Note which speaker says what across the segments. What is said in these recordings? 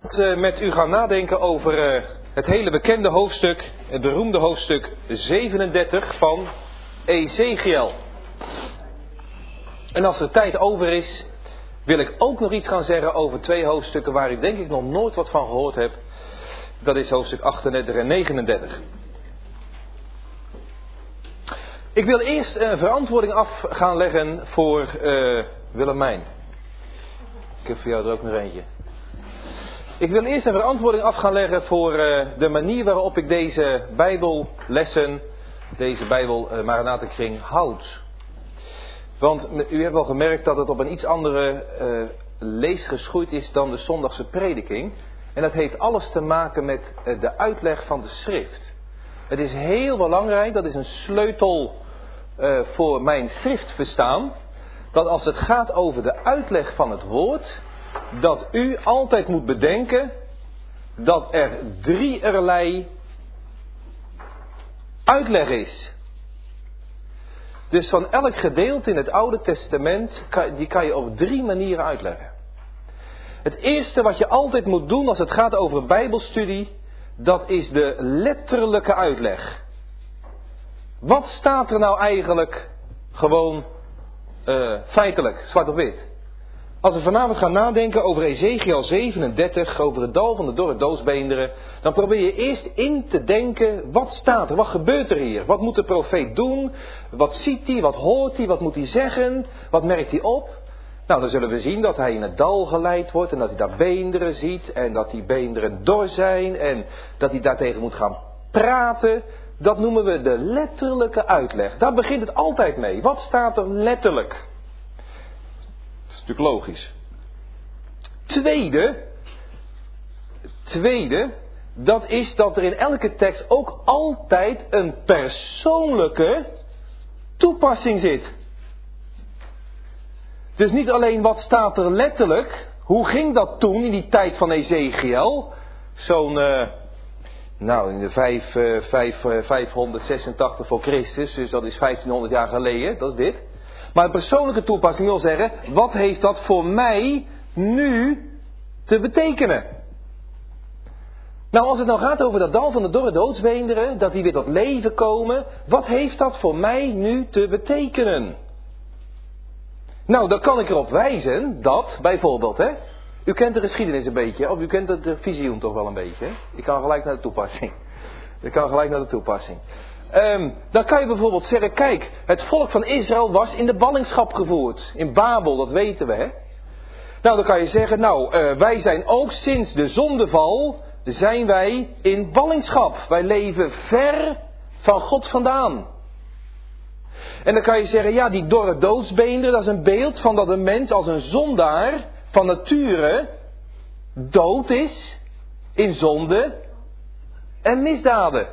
Speaker 1: Met u gaan nadenken over het hele bekende hoofdstuk, het beroemde hoofdstuk 37 van Ezechiel. En als er tijd over is, wil ik ook nog iets gaan zeggen over twee hoofdstukken waar ik denk ik nog nooit wat van gehoord heb. Dat is hoofdstuk 38 en 39. Ik wil eerst een verantwoording af gaan leggen voor Willemijn. Ik heb voor jou er ook nog eentje. Ik wil eerst een verantwoording af gaan leggen voor de manier waarop ik deze Bijbellessen, deze Bijbel-Maranatenkring houd. Want u hebt wel gemerkt dat het op een iets andere lees geschoeid is dan de zondagse prediking. En dat heeft alles te maken met de uitleg van de schrift. Het is heel belangrijk, dat is een sleutel voor mijn schriftverstaan, dat als het gaat over de uitleg van het woord, dat u altijd moet bedenken dat er drieërlei uitleg is. Dus van elk gedeelte in het Oude Testament, die kan je op drie manieren uitleggen. Het eerste wat je altijd moet doen als het gaat over Bijbelstudie, dat is de letterlijke uitleg. Wat staat er nou eigenlijk gewoon feitelijk, zwart op wit? Als we vanavond gaan nadenken over Ezechiel 37, over het dal van de dorre doodsbeenderen, dan probeer je eerst in te denken, wat staat er, wat gebeurt er hier? Wat moet de profeet doen? Wat ziet hij, wat hoort hij, wat moet hij zeggen? Wat merkt hij op? Nou, dan zullen we zien dat hij in het dal geleid wordt en dat hij daar beenderen ziet en dat die beenderen dor zijn en dat hij daartegen moet gaan praten. Dat noemen we de letterlijke uitleg. Daar begint het altijd mee. Wat staat er letterlijk? Dat is natuurlijk logisch. Tweede, dat is dat er in elke tekst ook altijd een persoonlijke toepassing zit. Dus niet alleen wat staat er letterlijk, hoe ging dat toen in die tijd van Ezechiel? Zo'n, in de 586 voor Christus, dus dat is 1500 jaar geleden, dat is dit. Maar een persoonlijke toepassing wil zeggen, wat heeft dat voor mij nu te betekenen? Nou, als het nou gaat over dat dal van de dorre doodsbeenderen, dat die weer tot leven komen, wat heeft dat voor mij nu te betekenen? Nou, dan kan ik erop wijzen dat, bijvoorbeeld, u kent de geschiedenis een beetje, of u kent de visioen toch wel een beetje. Ik kan gelijk naar de toepassing. Dan kan je bijvoorbeeld zeggen, kijk, het volk van Israël was in de ballingschap gevoerd. In Babel, dat weten we, Nou, dan kan je zeggen, wij zijn ook sinds de zondeval, zijn wij in ballingschap. Wij leven ver van God vandaan. En dan kan je zeggen, ja, die dorre doodsbeenderen, dat is een beeld van dat een mens als een zondaar van nature dood is in zonde en misdaden.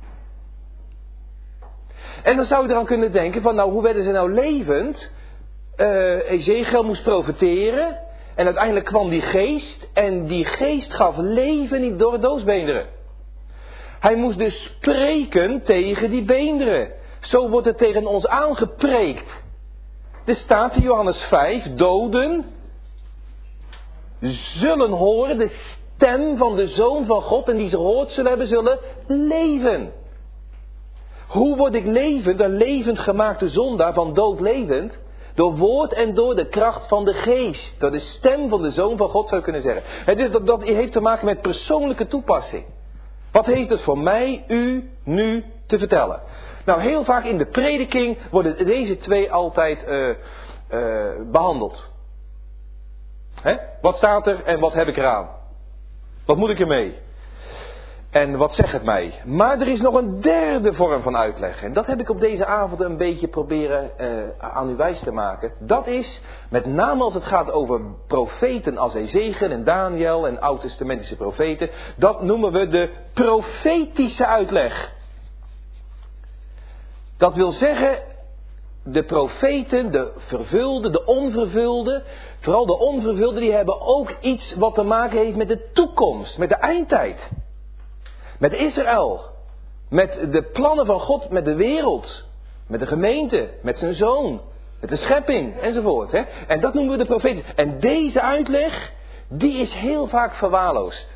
Speaker 1: En dan zou je eraan kunnen denken van, hoe werden ze nou levend? Ezechiel moest profeteren en uiteindelijk kwam die geest en die geest gaf leven in dorre doodsbeenderen. Hij moest dus spreken tegen die beenderen. Zo wordt het tegen ons aangepreekt. Er staat in Johannes 5, doden zullen horen de stem van de Zoon van God en die ze gehoord zullen hebben, zullen leven. Hoe word ik levend, een levend gemaakte zondaar, van dood levend? Door woord en door de kracht van de geest. Door de stem van de Zoon van God zou je kunnen zeggen. Dus dat heeft te maken met persoonlijke toepassing. Wat heeft het voor mij, u, nu te vertellen? Nou, heel vaak in de prediking worden deze twee altijd behandeld. Wat staat er en wat heb ik eraan? Wat moet ik ermee? En wat zegt het mij? Maar er is nog een derde vorm van uitleg. En dat heb ik op deze avond een beetje proberen aan u wijs te maken. Dat is, met name als het gaat over profeten als Ezechiel en Daniel en oud-testamentische profeten. Dat noemen we de profetische uitleg. Dat wil zeggen, de profeten, de vervulde, de onvervulde, vooral de onvervulde, die hebben ook iets wat te maken heeft met de toekomst, met de eindtijd. Met Israël, met de plannen van God, met de wereld, met de gemeente, met zijn zoon, met de schepping enzovoort. En dat noemen we de profeten. En deze uitleg, die is heel vaak verwaarloosd.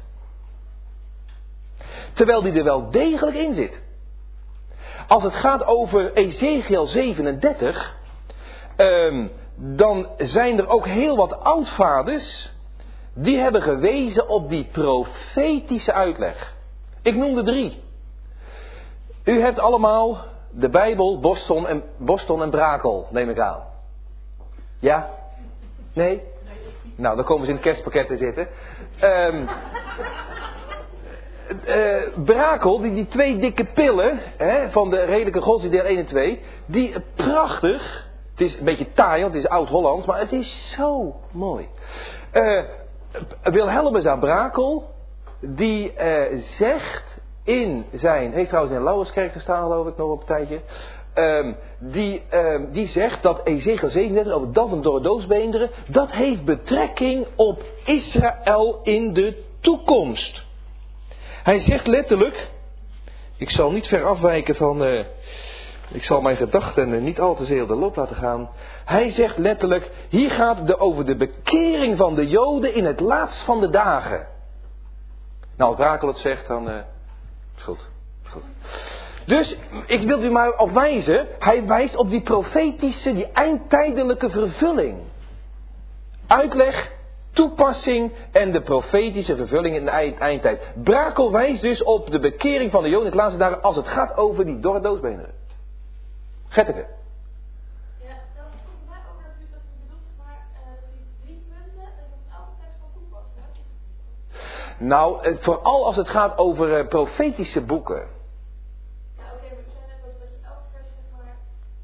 Speaker 1: Terwijl die er wel degelijk in zit. Als het gaat over Ezekiel 37, dan zijn er ook heel wat oudvaders die hebben gewezen op die profetische uitleg. Ik noem er 3. U hebt allemaal de Bijbel, Boston en Brakel, neem ik aan. Ja? Nee? Nou, dan komen ze in het kerstpakket te zitten. Brakel, die 2 dikke pillen van de redelijke godsdienst deel 1 en 2, die prachtig, het is een beetje taai, want het is oud-Hollands, maar het is zo mooi. Wilhelmus à Brakel, die zegt in zijn, heeft trouwens in Lauwerskerk gestaan geloof ik nog op een tijdje, die zegt dat Ezekiel 37 over dat en door doodsbeenderen, dat heeft betrekking op Israël in de toekomst. Hij zegt letterlijk, ik zal niet ver afwijken van, ik zal mijn gedachten niet al te zeer de loop laten gaan. Hij zegt letterlijk, hier gaat het over de bekering van de Joden in het laatst van de dagen. Nou, als Brakel het zegt, dan is goed. Dus, ik wil u maar op wijzen, hij wijst op die profetische, die eindtijdelijke vervulling. Uitleg, toepassing en de profetische vervulling in de eindtijd. Brakel wijst dus op de bekering van de Joden in het laatste dagen als het gaat over die dorre doodsbeenderen. Getteke.
Speaker 2: Ja, dat komt mij ook dat u dat bedoelt, maar die 3 punten, dat is elke tekst van toepassen.
Speaker 1: Nou, vooral als het gaat over profetische boeken.
Speaker 2: Ja, oké, maar ik zei net dat je elke vers zeg maar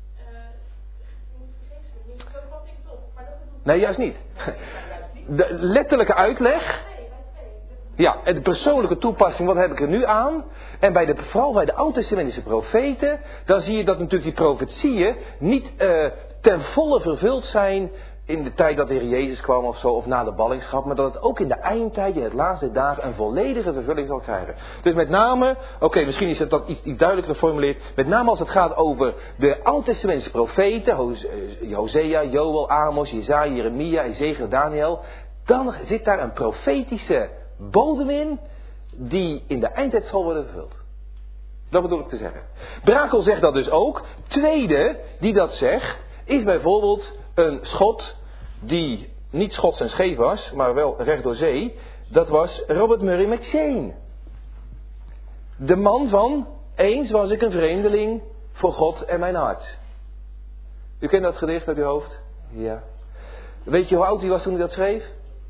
Speaker 2: moet vergeestelijk. Niet zo vat ik het op, maar dat bedoelt.
Speaker 1: Nee, juist niet. De letterlijke uitleg. Ja, en de persoonlijke toepassing, wat heb ik er nu aan? En vooral bij de oud-testamentische profeten, dan zie je dat natuurlijk die profetieën niet ten volle vervuld zijn in de tijd dat de Heer Jezus kwam of zo, of na de ballingschap, maar dat het ook in de eindtijd, in het laatste dagen, een volledige vervulling zal krijgen. Dus met name, oké, misschien is het dat iets duidelijker geformuleerd, met name als het gaat over de oud-testamentische profeten, Hosea, Joël, Amos, Jesaja, Jeremia, Ezekiel, Daniel, dan zit daar een profetische bodem in, die in de eindtijd zal worden vervuld. Dat bedoel ik te zeggen. Brakel zegt dat dus ook. Tweede, die dat zegt, is bijvoorbeeld een Schot, die niet Schots en scheef was, maar wel recht door zee. Dat was Robert Murray McCheyne. De man van, eens was ik een vreemdeling voor God en mijn hart. U kent dat gedicht uit uw hoofd? Ja. Weet je hoe oud hij was toen hij dat schreef?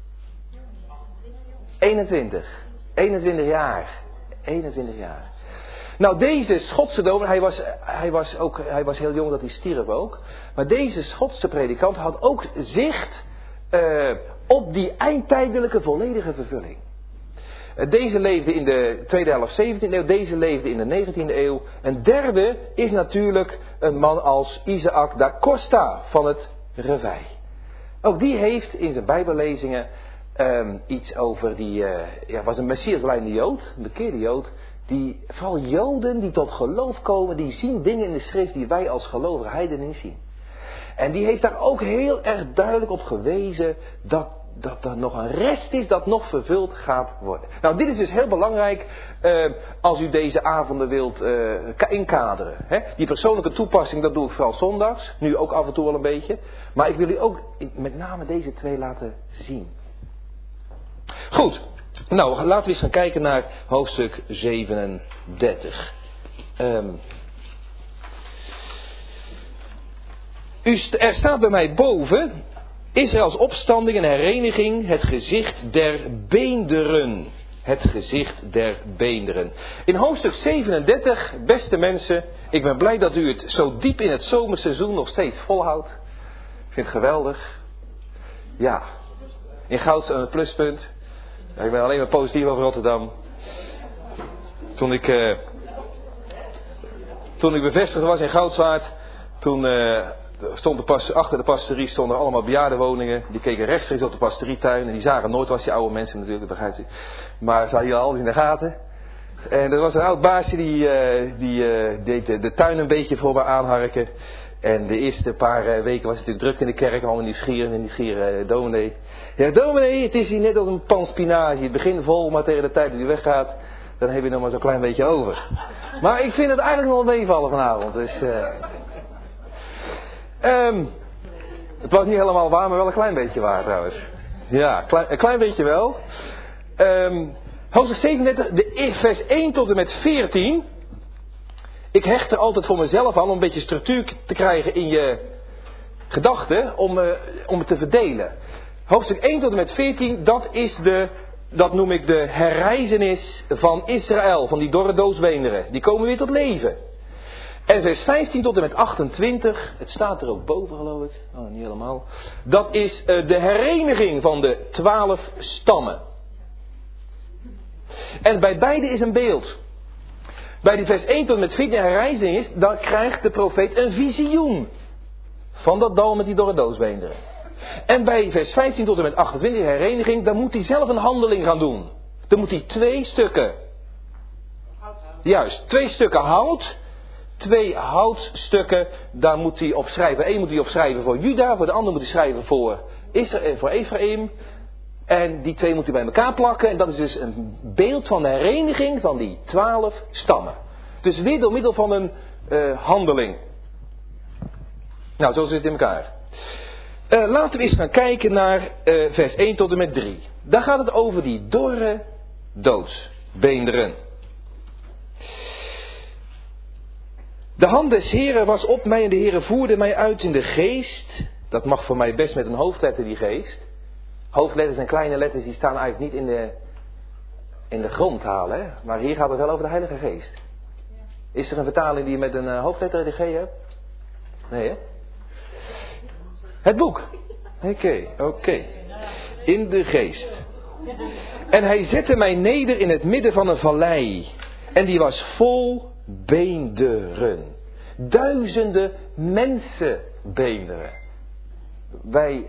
Speaker 1: 21 jaar. 21 jaar. Nou, deze Schotse dominee, hij was heel jong dat hij stierf ook. Maar deze Schotse predikant had ook zicht op die eindtijdelijke volledige vervulling. Deze leefde in de tweede helft 17e eeuw, deze leefde in de 19e eeuw. Een derde is natuurlijk een man als Isaac da Costa van het Reveil. Ook die heeft in zijn bijbellezingen iets over was een messiasbelijvende Jood, een bekeerde Jood. Die, vooral Joden die tot geloof komen, die zien dingen in de schrift die wij als gelovige heidenen niet zien. En die heeft daar ook heel erg duidelijk op gewezen dat er nog een rest is dat nog vervuld gaat worden. Nou, dit is dus heel belangrijk als u deze avonden wilt inkaderen. Hè? Die persoonlijke toepassing, dat doe ik vooral zondags. Nu ook af en toe wel een beetje. Maar ik wil u ook met name deze 2 laten zien. Goed. Nou, laten we eens gaan kijken naar hoofdstuk 37. Er staat bij mij boven, Israëls opstanding en hereniging, het gezicht der beenderen. Het gezicht der beenderen. In hoofdstuk 37, beste mensen, ik ben blij dat u het zo diep in het zomerseizoen nog steeds volhoudt. Ik vind het geweldig. Ja, in Gouds een pluspunt. Ik ben alleen maar positief over Rotterdam. Toen ik bevestigd was in Goudswaard, toen stond achter de pastorie stonden allemaal bejaardenwoningen. Die keken rechtstreeks op de pastorietuin en die zagen nooit was die oude mensen natuurlijk, dat begrijpt u. Maar ze hadden alles in de gaten. En er was een oud baasje die deed de tuin een beetje voor me aanharken. En de eerste paar weken was het natuurlijk druk in de kerk, allemaal nieuwsgierig dominee. Ja, dominee, het is hier net als een pan spinazie. Het begint vol, maar tegen de tijd dat hij weggaat, dan heb je nog maar zo'n klein beetje over. Maar ik vind het eigenlijk nog wel meevallen vanavond. Dus, het was niet helemaal waar, maar wel een klein beetje waar trouwens. Ja, een klein beetje wel. Hoofdstuk 37, vers 1 tot en met 14. Ik hecht er altijd voor mezelf aan om een beetje structuur te krijgen in je gedachten, om het te verdelen. Hoofdstuk 1 tot en met 14, dat noem ik de herrijzenis van Israël, van die dorre doodsbeenderen. Die komen weer tot leven. En vers 15 tot en met 28, het staat er ook boven geloof ik, niet helemaal. Dat is de hereniging van de 12 stammen. En bij beide is een beeld. Bij die vers 1 tot en met 14 herrijzing is, dan krijgt de profeet een visioen van dat dal met die dorre doodsbeenderen. En bij vers 15 tot en met 28 hereniging, dan moet hij zelf een handeling gaan doen. Dan moet hij 2 stukken, juist, 2 stukken hout, 2 houtstukken, daar moet hij op schrijven. Eén moet hij op schrijven voor Juda, voor de ander moet hij schrijven voor Ephraim. En die 2 moet hij bij elkaar plakken. En dat is dus een beeld van de hereniging van die 12 stammen. Dus weer door middel van een handeling. Nou, zo zit het in elkaar. Laten we eens gaan kijken naar vers 1 tot en met 3. Daar gaat het over die dorre doodsbeenderen. De hand des Heren was op mij en de Heren voerde mij uit in de geest. Dat mag voor mij best met een hoofdletter, die geest. Hoofdletters en kleine letters die staan eigenlijk niet in de grondtaal, hè? Maar hier gaat het wel over de Heilige Geest. Is er een vertaling die met een hoofdletter de G hebt? Nee, hè? Het boek. Oké. In de geest. En hij zette mij neder in het midden van een vallei. En die was vol beenderen. Duizenden mensenbeenderen. Wij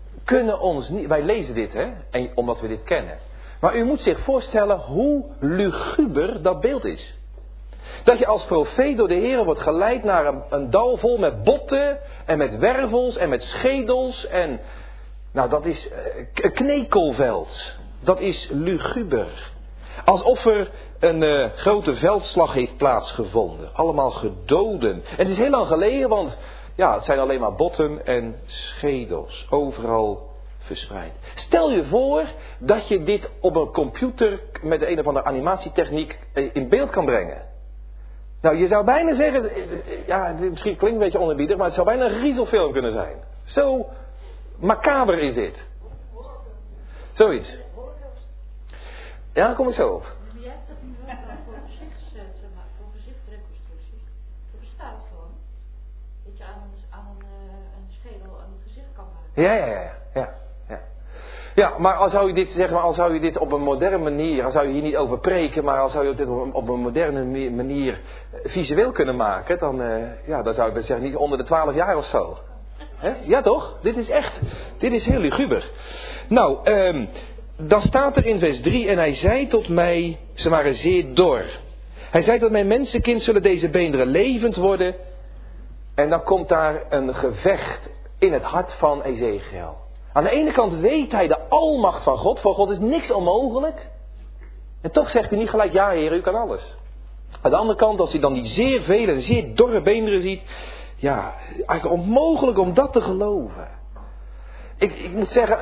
Speaker 1: lezen dit, hè? En omdat we dit kennen. Maar u moet zich voorstellen hoe luguber dat beeld is. Dat je als profeet door de Heer wordt geleid naar een dal vol met botten en met wervels en met schedels. En nou, dat is een knekelveld. Dat is luguber. Alsof er een grote veldslag heeft plaatsgevonden. Allemaal gedoden. En het is heel lang geleden, want ja, het zijn alleen maar botten en schedels. Overal verspreid. Stel je voor dat je dit op een computer met een of andere animatietechniek in beeld kan brengen. Nou, je zou bijna zeggen, ja, misschien klinkt een beetje onerbiedig, maar het zou bijna een griezelfilm kunnen zijn. Zo macaber is dit. Zoiets. Ja, daar kom ik zo op.
Speaker 3: Je hebt het nu wel voor gezichtsreconstructie. Dat bestaat gewoon. Dat je aan een schedel een gezicht kan maken.
Speaker 1: Ja, maar als zou je dit zeggen, als zou je dit op een moderne manier, als zou je hier niet over preken, maar als zou je dit op een moderne manier visueel kunnen maken, dan zou ik zeggen niet onder de 12 jaar of zo. He? Ja toch? Dit is heel luguber. Nou, dan staat er in vers 3, en hij zei tot mij, ze waren zeer dor. Hij zei tot mij, mensenkind, zullen deze beenderen levend worden? En dan komt daar een gevecht in het hart van Ezekiel. Aan de ene kant weet hij de almacht van God. Voor God is niks onmogelijk. En toch zegt hij niet gelijk, ja Heer, u kan alles. Aan de andere kant, als hij dan die zeer vele, zeer dorre beenderen ziet. Ja, eigenlijk onmogelijk om dat te geloven. Ik moet zeggen,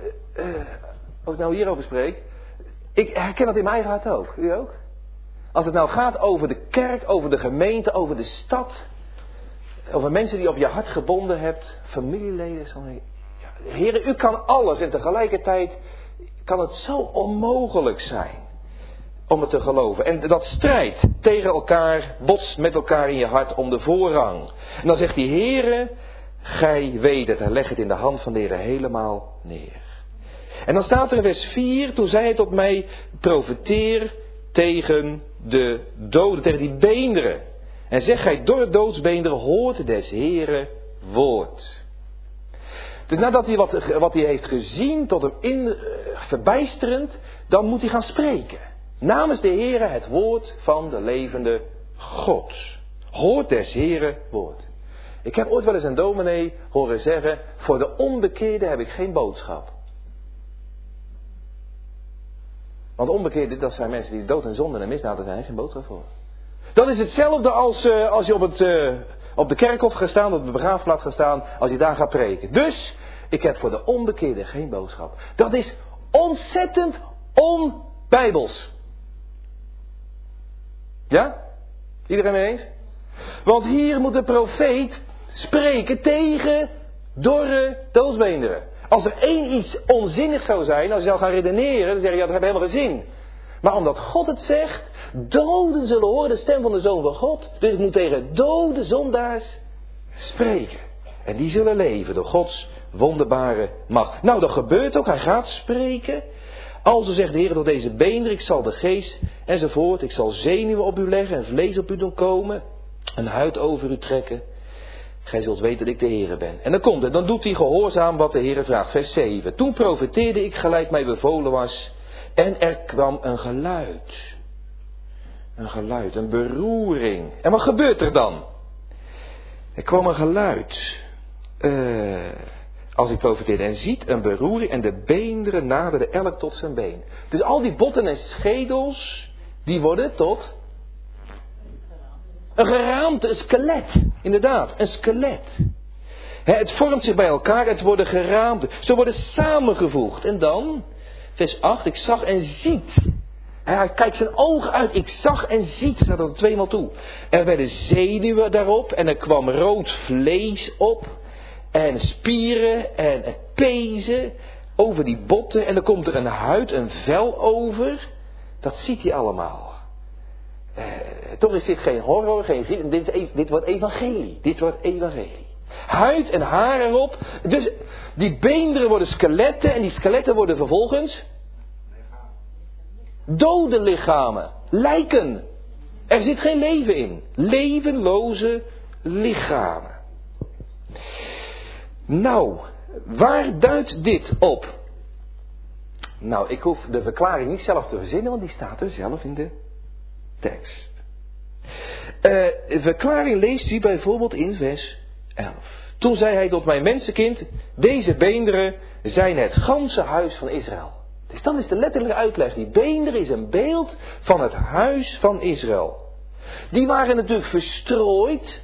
Speaker 1: als ik nou hierover spreek. Ik herken dat in mijn eigen hart ook. U ook? Als het nou gaat over de kerk, over de gemeente, over de stad. Over mensen die op je hart gebonden hebt. Familieleden. Heer, u kan alles en tegelijkertijd kan het zo onmogelijk zijn om het te geloven. En dat strijdt tegen elkaar, botst met elkaar in je hart om de voorrang. En dan zegt hij, Heere, gij weet het, en leg het in de hand van de Heere helemaal neer. En dan staat er in vers 4, toen zei hij tot mij, profeteer tegen de doden, tegen die beenderen. En zeg gij, door doodsbeenderen hoort des Heere woord. Dus nadat hij wat hij heeft gezien, tot hem verbijsterend, dan moet hij gaan spreken. Namens de Heere het woord van de levende God. Hoort des Heere woord. Ik heb ooit wel eens een dominee horen zeggen, voor de onbekeerde heb ik geen boodschap. Want onbekeerden, dat zijn mensen die dood en zonde en misdaden zijn, geen boodschap voor. Dat is hetzelfde als je op de kerkhof gaat staan, op de begraafplaats gaat staan, als je daar gaat preken. Dus, ik heb voor de onbekeerde geen boodschap. Dat is ontzettend onbijbels. Ja? Iedereen mee eens? Want hier moet de profeet spreken tegen dorre doodsbeenderen. Als er één iets onzinnig zou zijn, als je zou gaan redeneren, dan zeg je, ja, dat heb helemaal geen zin. Maar omdat God het zegt, doden zullen horen de stem van de Zoon van God. Dus ik moet tegen dode zondaars spreken. En die zullen leven door Gods wonderbare macht. Nou, dat gebeurt ook. Hij gaat spreken. Alzo zegt de Heer tot deze beenderen, ik zal de geest enzovoort. Ik zal zenuwen op u leggen en vlees op u doen komen. Een huid over u trekken. Gij zult weten dat ik de Heere ben. En dan komt het, dan doet hij gehoorzaam wat de Heere vraagt. Vers 7. Toen profeteerde ik gelijk mij bevolen was. En er kwam een geluid. Een geluid, een beroering. En wat gebeurt er dan? Er kwam een geluid. Als ik profeteerde en ziet een beroering en de beenderen naderden elk tot zijn been. Dus al die botten en schedels, die worden tot een geraamte, een skelet. Inderdaad, een skelet. Het vormt zich bij elkaar, het worden geraamte. Ze worden samengevoegd. En dan, vers 8, ik zag en ziet. Hij kijkt zijn ogen uit, ik zag en ziet, staat er 2 maal toe. Er werden zenuwen daarop en er kwam rood vlees op. En spieren en pezen over die botten. En dan komt er een huid, een vel over. Dat ziet hij allemaal. Toch is dit geen horror, dit wordt evangelie. Dit wordt evangelie. Huid en haar erop. Dus die beenderen worden skeletten en die skeletten worden vervolgens dode lichamen. Lijken. Er zit geen leven in. Levenloze lichamen. Nou, waar duidt dit op? Nou, ik hoef de verklaring niet zelf te verzinnen, want die staat er zelf in de tekst. De verklaring leest u bijvoorbeeld in vers 11. Toen zei hij tot mijn mensenkind, deze beenderen zijn het ganse huis van Israël. Dus dan is de letterlijke uitleg, die beenderen is een beeld van het huis van Israël. Die waren natuurlijk verstrooid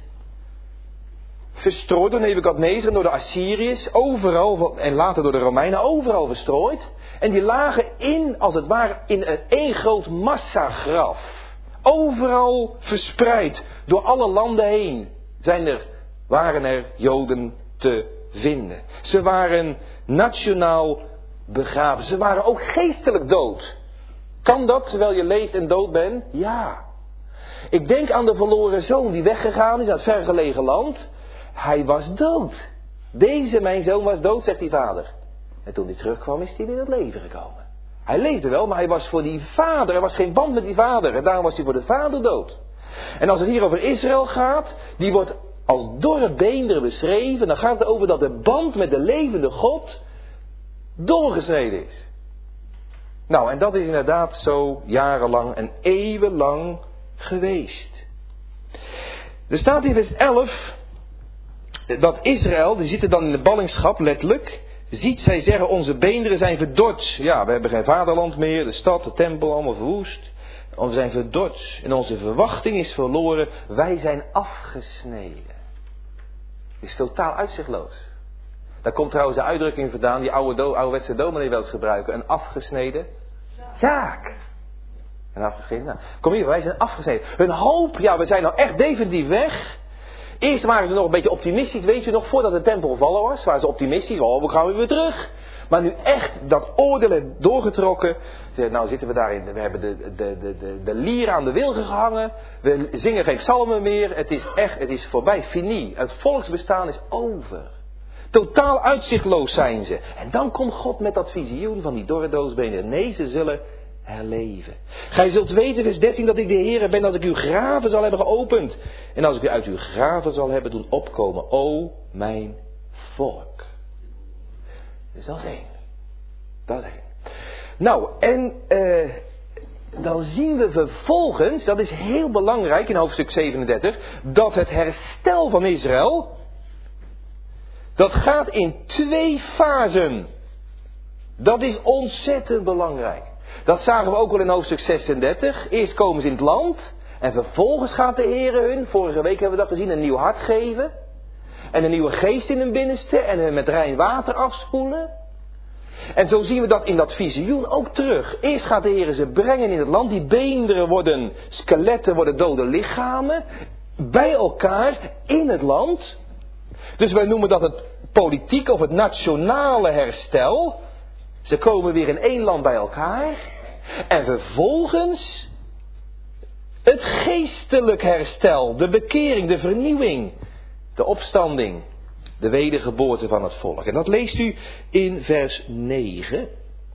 Speaker 1: door Nebukadnezar en door de Assyriërs, overal, en later door de Romeinen, overal verstrooid. En die lagen als het ware, in één groot massagraf. Overal verspreid, door alle landen heen, waren er Joden te vinden. Ze waren nationaal begraven, ze waren ook geestelijk dood. Kan dat terwijl je leeft en dood bent? Ja. Ik denk aan de verloren zoon die weggegaan is naar het vergelegen land. Hij was dood. Deze, mijn zoon, was dood, zegt die vader. En toen hij terugkwam, is hij weer in het leven gekomen. Hij leefde wel, maar hij was voor die vader. Er was geen band met die vader. En daarom was hij voor de vader dood. En als het hier over Israël gaat, die wordt als dorre beenderen beschreven. Dan gaat het over dat de band met de levende God doorgesneden is. Nou, en dat is inderdaad zo jarenlang en eeuwenlang geweest. Er staat in vers 11... dat Israël, die zitten dan in de ballingschap letterlijk, ziet zij zeggen onze beenderen zijn verdord. Ja, we hebben geen vaderland meer, de stad, de tempel, allemaal verwoest. We zijn verdord en onze verwachting is verloren. Wij zijn afgesneden. Het is totaal uitzichtloos. Daar komt trouwens de uitdrukking vandaan die ouderwetse dominee wel eens gebruiken. Een afgesneden zaak. Een afgesneden zaak. Kom hier, wij zijn afgesneden. Hun hoop, ja, we zijn nou echt definitief weg. Eerst waren ze nog een beetje optimistisch, weet je nog, voordat de tempel vallen was, waren ze optimistisch, we gaan weer terug. Maar nu echt dat oordeel heeft doorgetrokken, nou zitten we daarin, we hebben de lier aan de wilgen gehangen, we zingen geen psalmen meer, het is voorbij, fini, het volksbestaan is over. Totaal uitzichtloos zijn ze. En dan komt God met dat visioen van die dorre doodsbenen. Nee, ze zullen herleven. Gij zult weten, vers 13, dat ik de Heere ben, als ik uw graven zal hebben geopend. En als ik u uit uw graven zal hebben doen opkomen. O mijn volk. Dus dat is één. Dat is één. Nou, en dan zien we vervolgens, dat is heel belangrijk in hoofdstuk 37, dat het herstel van Israël Dat gaat in 2 fasen. Dat is ontzettend belangrijk. Dat zagen we ook al in hoofdstuk 36. Eerst komen ze in het land. En vervolgens gaat de Heer hun, vorige week hebben we dat gezien, een nieuw hart geven. En een nieuwe geest in hun binnenste. En hun met rein water afspoelen. En zo zien we dat in dat visioen ook terug. Eerst gaat de Heer ze brengen in het land. Die beenderen worden skeletten, worden dode lichamen. Bij elkaar in het land. Dus wij noemen dat het politiek of het nationale herstel. Ze komen weer in 1 land bij elkaar. En vervolgens het geestelijk herstel, de bekering, de vernieuwing, de opstanding, de wedergeboorte van het volk. En dat leest u in vers 9.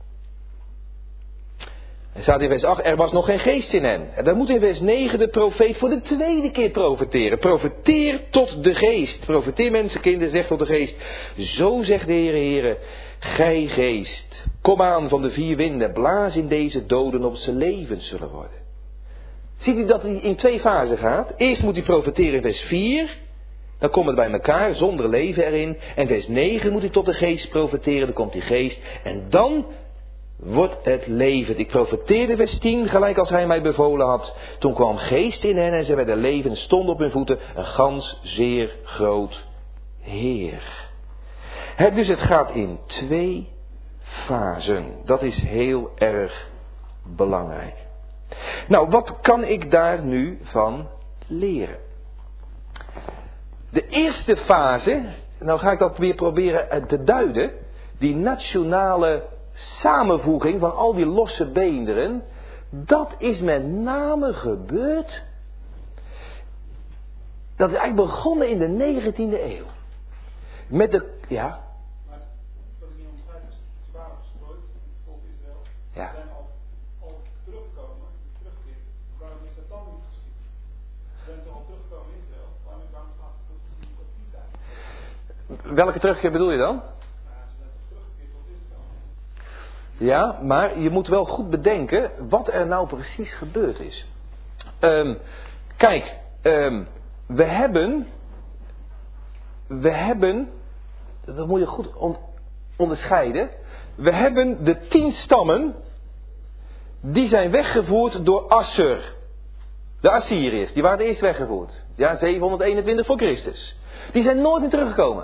Speaker 1: Er staat in vers 8, er was nog geen geest in hen. En dan moet in vers 9 de profeet voor de 2e keer profeteren. Profeteer tot de geest. Profeteer mensenkinderen, zegt tot de geest. Zo zegt de Heere, gij geest, kom aan van de 4 winden, blaas in deze doden op ze levend zullen worden. Ziet u dat hij in 2 fasen gaat? Eerst moet hij profeteren in vers 4. Dan komt het bij elkaar, zonder leven erin. En vers 9 moet hij tot de geest profeteren, dan komt die geest. En dan wordt het levend. Ik profeteerde vers 10, gelijk als hij mij bevolen had. Toen kwam geest in hen en ze werden levend, stonden op hun voeten. Een gans zeer groot Heer. Dus het gaat in 2 fasen. Dat is heel erg belangrijk. Nou, wat kan ik daar nu van leren? De eerste fase, nou ga ik dat weer proberen te duiden. Die nationale samenvoeging van al die losse beenderen. Dat is met name gebeurd. Dat is eigenlijk begonnen in de 19e eeuw. Met de, ja.
Speaker 4: Maar dat is niet onschrijvend. Ze waren verstrooid, het volk Israël.
Speaker 1: Ja.
Speaker 4: Ze zijn al teruggekomen, teruggekeerd. Waarom is dat dan niet geschied? Ze zijn toch al teruggekomen in Israël? Waarom staat het terug op die tijd?
Speaker 1: Welke terugkeer bedoel je dan?
Speaker 4: Ze zijn toch teruggekeerd tot Israël?
Speaker 1: Ja, maar je moet wel goed bedenken wat er nou precies gebeurd is. Kijk, we hebben, dat moet je goed onderscheiden. We hebben de 10 stammen, die zijn weggevoerd door Assur. De Assyriërs, die waren eerst weggevoerd. Ja, 721 voor Christus. Die zijn nooit meer teruggekomen.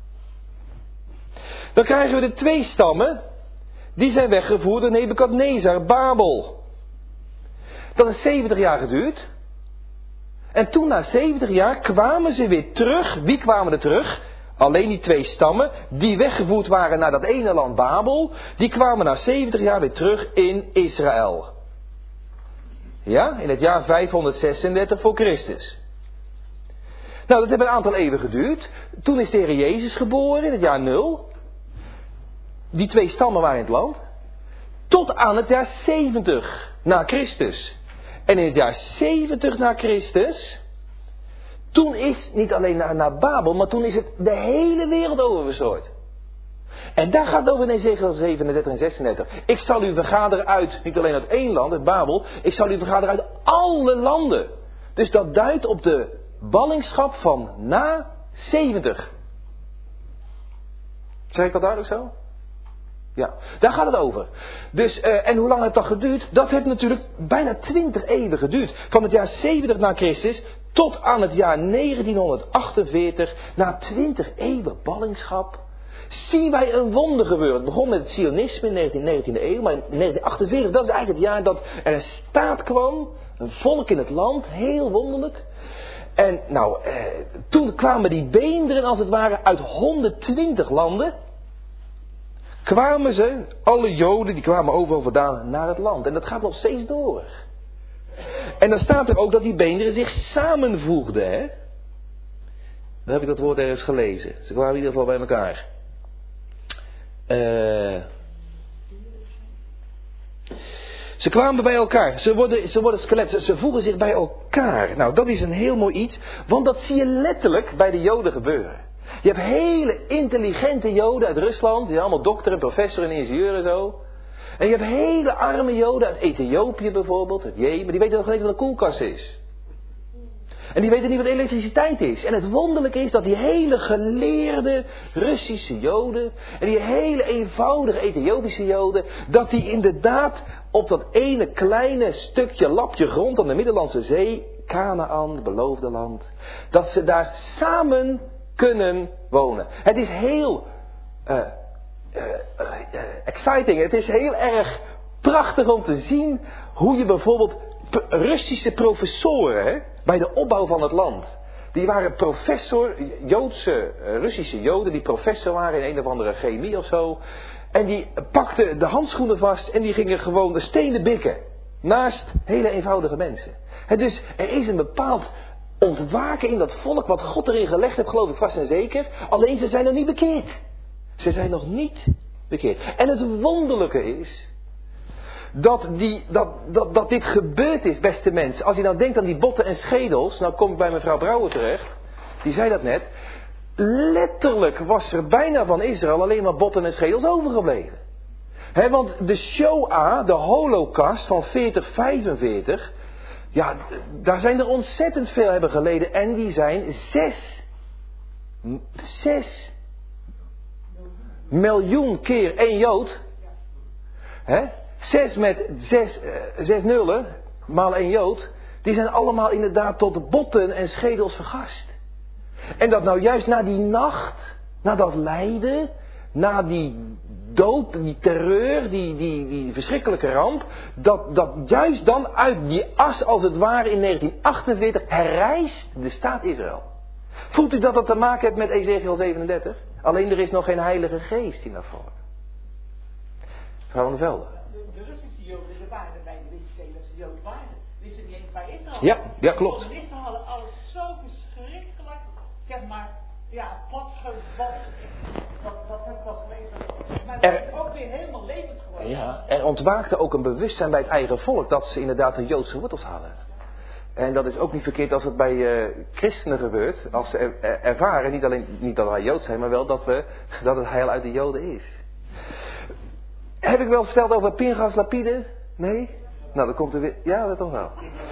Speaker 1: Dan krijgen we de 2 stammen, die zijn weggevoerd door Nebukadnezar, Babel. Dat is 70 jaar geduurd. En toen na 70 jaar kwamen ze weer terug. Wie kwamen er terug? Alleen die 2 stammen die weggevoerd waren naar dat ene land Babel. Die kwamen na 70 jaar weer terug in Israël. Ja, in het jaar 536 voor Christus. Nou, dat heeft een aantal eeuwen geduurd. Toen is de Heer Jezus geboren in het jaar 0. Die 2 stammen waren in het land. Tot aan het jaar 70 na Christus. En in het jaar 70 na Christus, toen is niet alleen naar Babel, maar toen is het de hele wereld oververstrooid. En daar gaat het over in Ezekiel 37 en 36. Ik zal u vergaderen uit, niet alleen uit 1 land, uit Babel, ik zal u vergaderen uit alle landen. Dus dat duidt op de ballingschap van na 70. Zeg ik dat duidelijk zo? Ja, daar gaat het over. Dus, en hoe lang heeft dat geduurd? Dat heeft natuurlijk bijna 20 eeuwen geduurd. Van het jaar 70 na Christus tot aan het jaar 1948. Na 20 eeuwen ballingschap. Zien wij een wonder gebeuren. Het begon met het Zionisme in de 19e eeuw. Maar in 1948, dat is eigenlijk het jaar dat er een staat kwam. Een volk in het land. Heel wonderlijk. En nou, toen kwamen die beenderen als het ware uit 120 landen. Kwamen ze, alle Joden, die kwamen overal vandaan naar het land. En dat gaat nog steeds door. En dan staat er ook dat die beenderen zich samenvoegden. Hè? Dan heb ik dat woord ergens gelezen. Ze kwamen in ieder geval bij elkaar. Ze kwamen bij elkaar. Ze worden skeletten. Ze voegen zich bij elkaar. Nou, dat is een heel mooi iets. Want dat zie je letterlijk bij de Joden gebeuren. Je hebt hele intelligente Joden uit Rusland. Die zijn allemaal dokter en professor en ingenieur en zo. En je hebt hele arme Joden uit Ethiopië bijvoorbeeld. Uit Jemen. Die weten nog niet wat een koelkast is. En die weten niet wat elektriciteit is. En het wonderlijke is dat die hele geleerde Russische Joden en die hele eenvoudige Ethiopische Joden, dat die inderdaad op dat ene kleine stukje lapje grond aan de Middellandse Zee, Kanaän, het beloofde land, dat ze daar samen kunnen wonen. Het is heel exciting. Het is heel erg prachtig om te zien hoe je bijvoorbeeld Russische professoren bij de opbouw van het land. Die waren professor, Joodse, Russische Joden die professor waren in een of andere chemie of zo. En die pakten de handschoenen vast en die gingen gewoon de stenen bikken. Naast hele eenvoudige mensen. Dus er is een bepaald ontwaken in dat volk wat God erin gelegd heeft, geloof ik vast en zeker. Alleen ze zijn nog niet bekeerd. Ze zijn nog niet bekeerd. En het wonderlijke is dat dit gebeurd is, beste mensen. Als je nou denkt aan die botten en schedels, nou kom ik bij mevrouw Brouwer terecht. Die zei dat net. Letterlijk was er bijna van Israël alleen maar botten en schedels overgebleven. Want de Shoah, de Holocaust van 40-45, ja, daar zijn er ontzettend veel hebben geleden. En die zijn 6 miljoen keer 1 Jood. 6 nullen maal 1 Jood. Die zijn allemaal inderdaad tot botten en schedels vergast. En dat nou juist na die nacht, na dat lijden, na die dood, die terreur, die verschrikkelijke ramp, dat juist dan uit die as als het ware in 1948 herrijst de staat Israël. Voelt u dat dat te maken heeft met Ezekiel 37? Alleen er is nog geen heilige geest in dat volk. Mevrouw van der Velde.
Speaker 3: De Russische Joden, ze waren bij de wisten dat ze Jood waren. Wisten niet eens bij Israël.
Speaker 1: Ja, klopt.
Speaker 3: De communisten hadden alles zo verschrikkelijk, zeg maar, ja, platgewassen. Dat heb ik wel gelezen. Maar dat is ook weer helemaal levend geworden.
Speaker 1: Ja, er ontwaakte ook een bewustzijn bij het eigen volk dat ze inderdaad een Joodse wortels hadden. En dat is ook niet verkeerd als het bij christenen gebeurt. Als ze ervaren, niet dat wij Jood zijn, maar wel dat het heil uit de Joden is. Heb ik wel verteld over Pinchas Lapide? Nee? Nou, dan komt er weer... Ja, dat toch wel.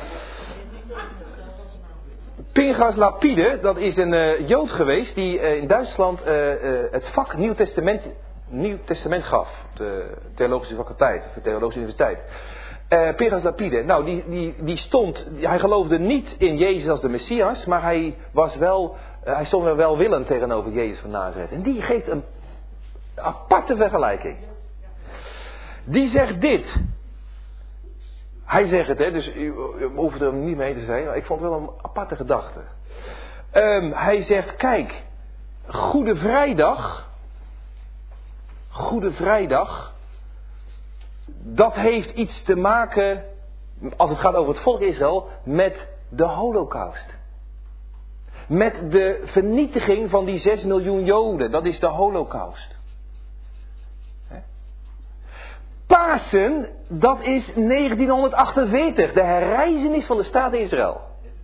Speaker 1: Pinchas Lapide, dat is een Jood geweest die in Duitsland het vak Nieuw Testament gaf. Op de theologische faculteit, of de theologische universiteit. Pinchas Lapide, nou hij geloofde niet in Jezus als de Messias, maar hij stond er welwillend tegenover Jezus van Nazareth. En die geeft een aparte vergelijking. Die zegt dit. Hij zegt het, dus u hoeft er niet mee te zijn, maar ik vond het wel een aparte gedachte. Hij zegt, kijk, Goede Vrijdag, dat heeft iets te maken, als het gaat over het volk Israël, met de Holocaust. Met de vernietiging van die 6 miljoen Joden, dat is de Holocaust. Pasen, dat is 1948, de herrijzenis van de staat Israël.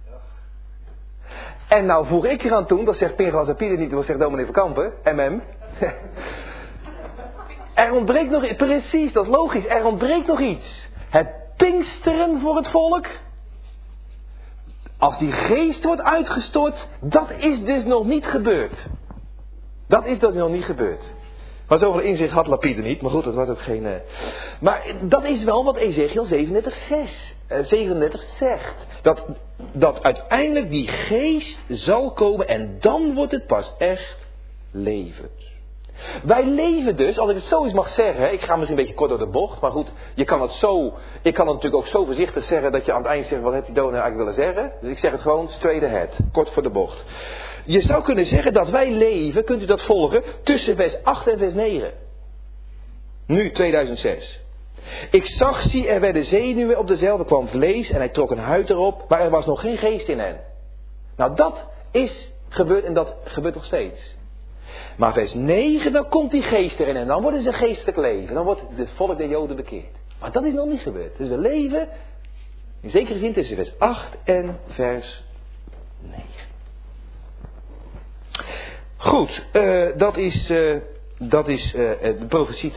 Speaker 1: En nou voeg ik eraan toe, dat zegt Pinchas Lapide niet, dat zegt dominee Verkampen, MM. Er ontbreekt nog iets, precies, dat is logisch, er ontbreekt nog iets. Het Pinksteren voor het volk. Als die geest wordt uitgestort, dat is dus nog niet gebeurd. Dat is dus nog niet gebeurd. Maar zoveel inzicht had Lapide niet, maar goed, dat was ook geen... Maar dat is wel wat Ezekiel 37 zegt. Dat uiteindelijk die geest zal komen en dan wordt het pas echt levend. Wij leven dus, als ik het zo eens mag zeggen, ik ga misschien een beetje kort door de bocht, maar goed, ik kan het natuurlijk ook zo voorzichtig zeggen dat je aan het eind zegt, wat heeft die dominee eigenlijk willen zeggen? Dus ik zeg het gewoon straight ahead, kort voor de bocht. Je zou kunnen zeggen dat wij leven, kunt u dat volgen, tussen vers 8 en vers 9. Nu, 2006. Ik zag, zie, er werden zenuwen op dezelfde, kwam vlees en hij trok een huid erop, maar er was nog geen geest in hen. Nou, dat is gebeurd en dat gebeurt nog steeds. Maar vers 9, dan komt die geest erin en dan worden ze geestelijk leven. Dan wordt het volk der Joden bekeerd. Maar dat is nog niet gebeurd. Dus we leven, in zekere zin, tussen vers 8 en vers 9. Goed, dat is de profetie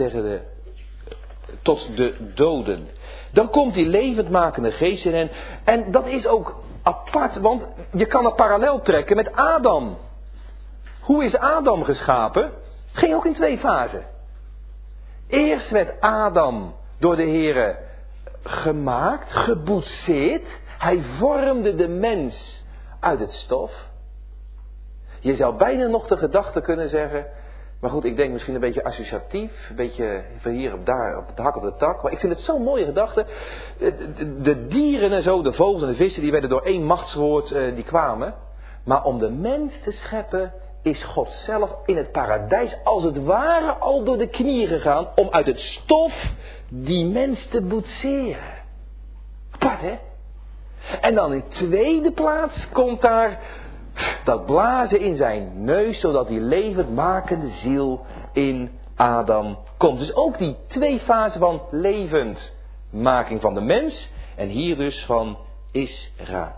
Speaker 1: tot de doden. Dan komt die levendmakende geest in hen. En dat is ook apart, want je kan een parallel trekken met Adam. Hoe is Adam geschapen? Ging ook in 2 fasen. Eerst werd Adam door de Heere gemaakt, geboetseerd. Hij vormde de mens uit het stof. Je zou bijna nog de gedachte kunnen zeggen, maar goed, ik denk misschien een beetje associatief, een beetje van hier op daar, op de hak op de tak. Maar ik vind het zo'n mooie gedachte. De dieren en zo, de vogels en de vissen, die werden door 1 machtswoord, die kwamen. Maar om de mens te scheppen, is God zelf in het paradijs als het ware al door de knieën gegaan om uit het stof die mens te boetseren. Apart, hè? En dan in tweede plaats komt daar dat blazen in zijn neus, zodat die levendmakende ziel in Adam komt. Dus ook die 2 fasen van levendmaking van de mens en hier dus van Israël.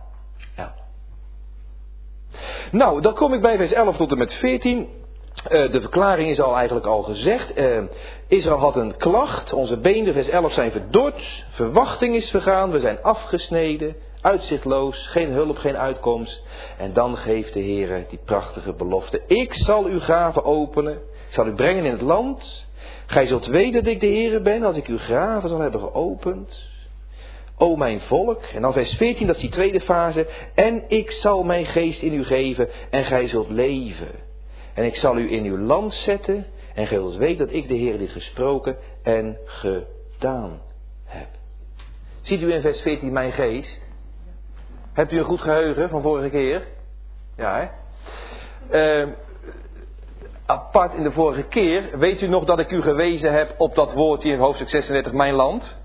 Speaker 1: Nou, dan kom ik bij vers 11 tot en met 14. De verklaring is eigenlijk al gezegd. Israël had een klacht. Onze benen, vers 11, zijn verdord. Verwachting is vergaan. We zijn afgesneden. Uitzichtloos. Geen hulp, geen uitkomst. En dan geeft de Heer die prachtige belofte. Ik zal uw graven openen. Ik zal u brengen in het land. Gij zult weten dat ik de Heer ben als ik uw graven zal hebben geopend. O mijn volk. En dan vers 14, dat is die tweede fase. En ik zal mijn geest in u geven en gij zult leven. En ik zal u in uw land zetten. En gij zult weten dat ik de Heer dit gesproken en gedaan heb. Ziet u in vers 14 mijn geest? Hebt u een goed geheugen van vorige keer? Ja, hè? Apart in de vorige keer. Weet u nog dat ik u gewezen heb op dat woord hier in hoofdstuk 36, mijn land?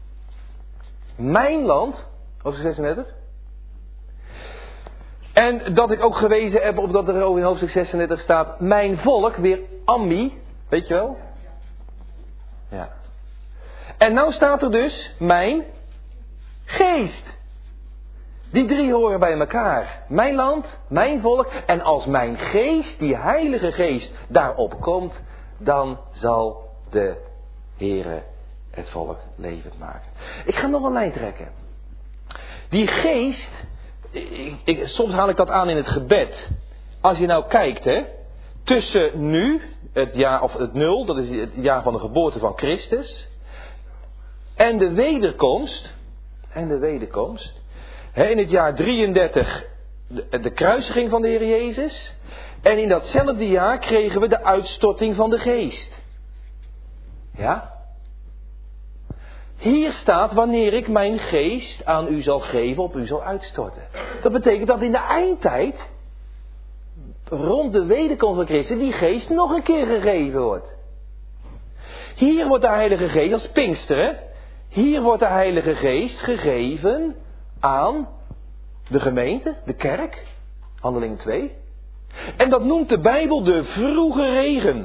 Speaker 1: Mijn land, hoofdstuk 36. En dat ik ook gewezen heb op dat er in hoofdstuk 36 staat, mijn volk, weer Ammi, weet je wel? Ja. En nou staat er dus, mijn geest. Die 3 horen bij elkaar. Mijn land, mijn volk. En als mijn geest, die heilige geest, daarop komt, dan zal de Heere het volk levend maken. Ik ga nog een lijn trekken. Die geest, soms haal ik dat aan in het gebed. Als je nou kijkt, hè, tussen nu, het jaar of het 0, dat is het jaar van de geboorte van Christus, en de wederkomst, hè, in het jaar 33, de kruisiging van de Heer Jezus, en in datzelfde jaar kregen we de uitstorting van de geest. Ja? Hier staat wanneer ik mijn geest aan u zal geven, op u zal uitstorten. Dat betekent dat in de eindtijd, rond de wederkomst van Christus, die geest nog een keer gegeven wordt. Hier wordt de Heilige Geest, als Pinksteren, hier wordt de Heilige Geest gegeven aan de gemeente, de kerk, Handelingen 2. En dat noemt de Bijbel de vroege regen.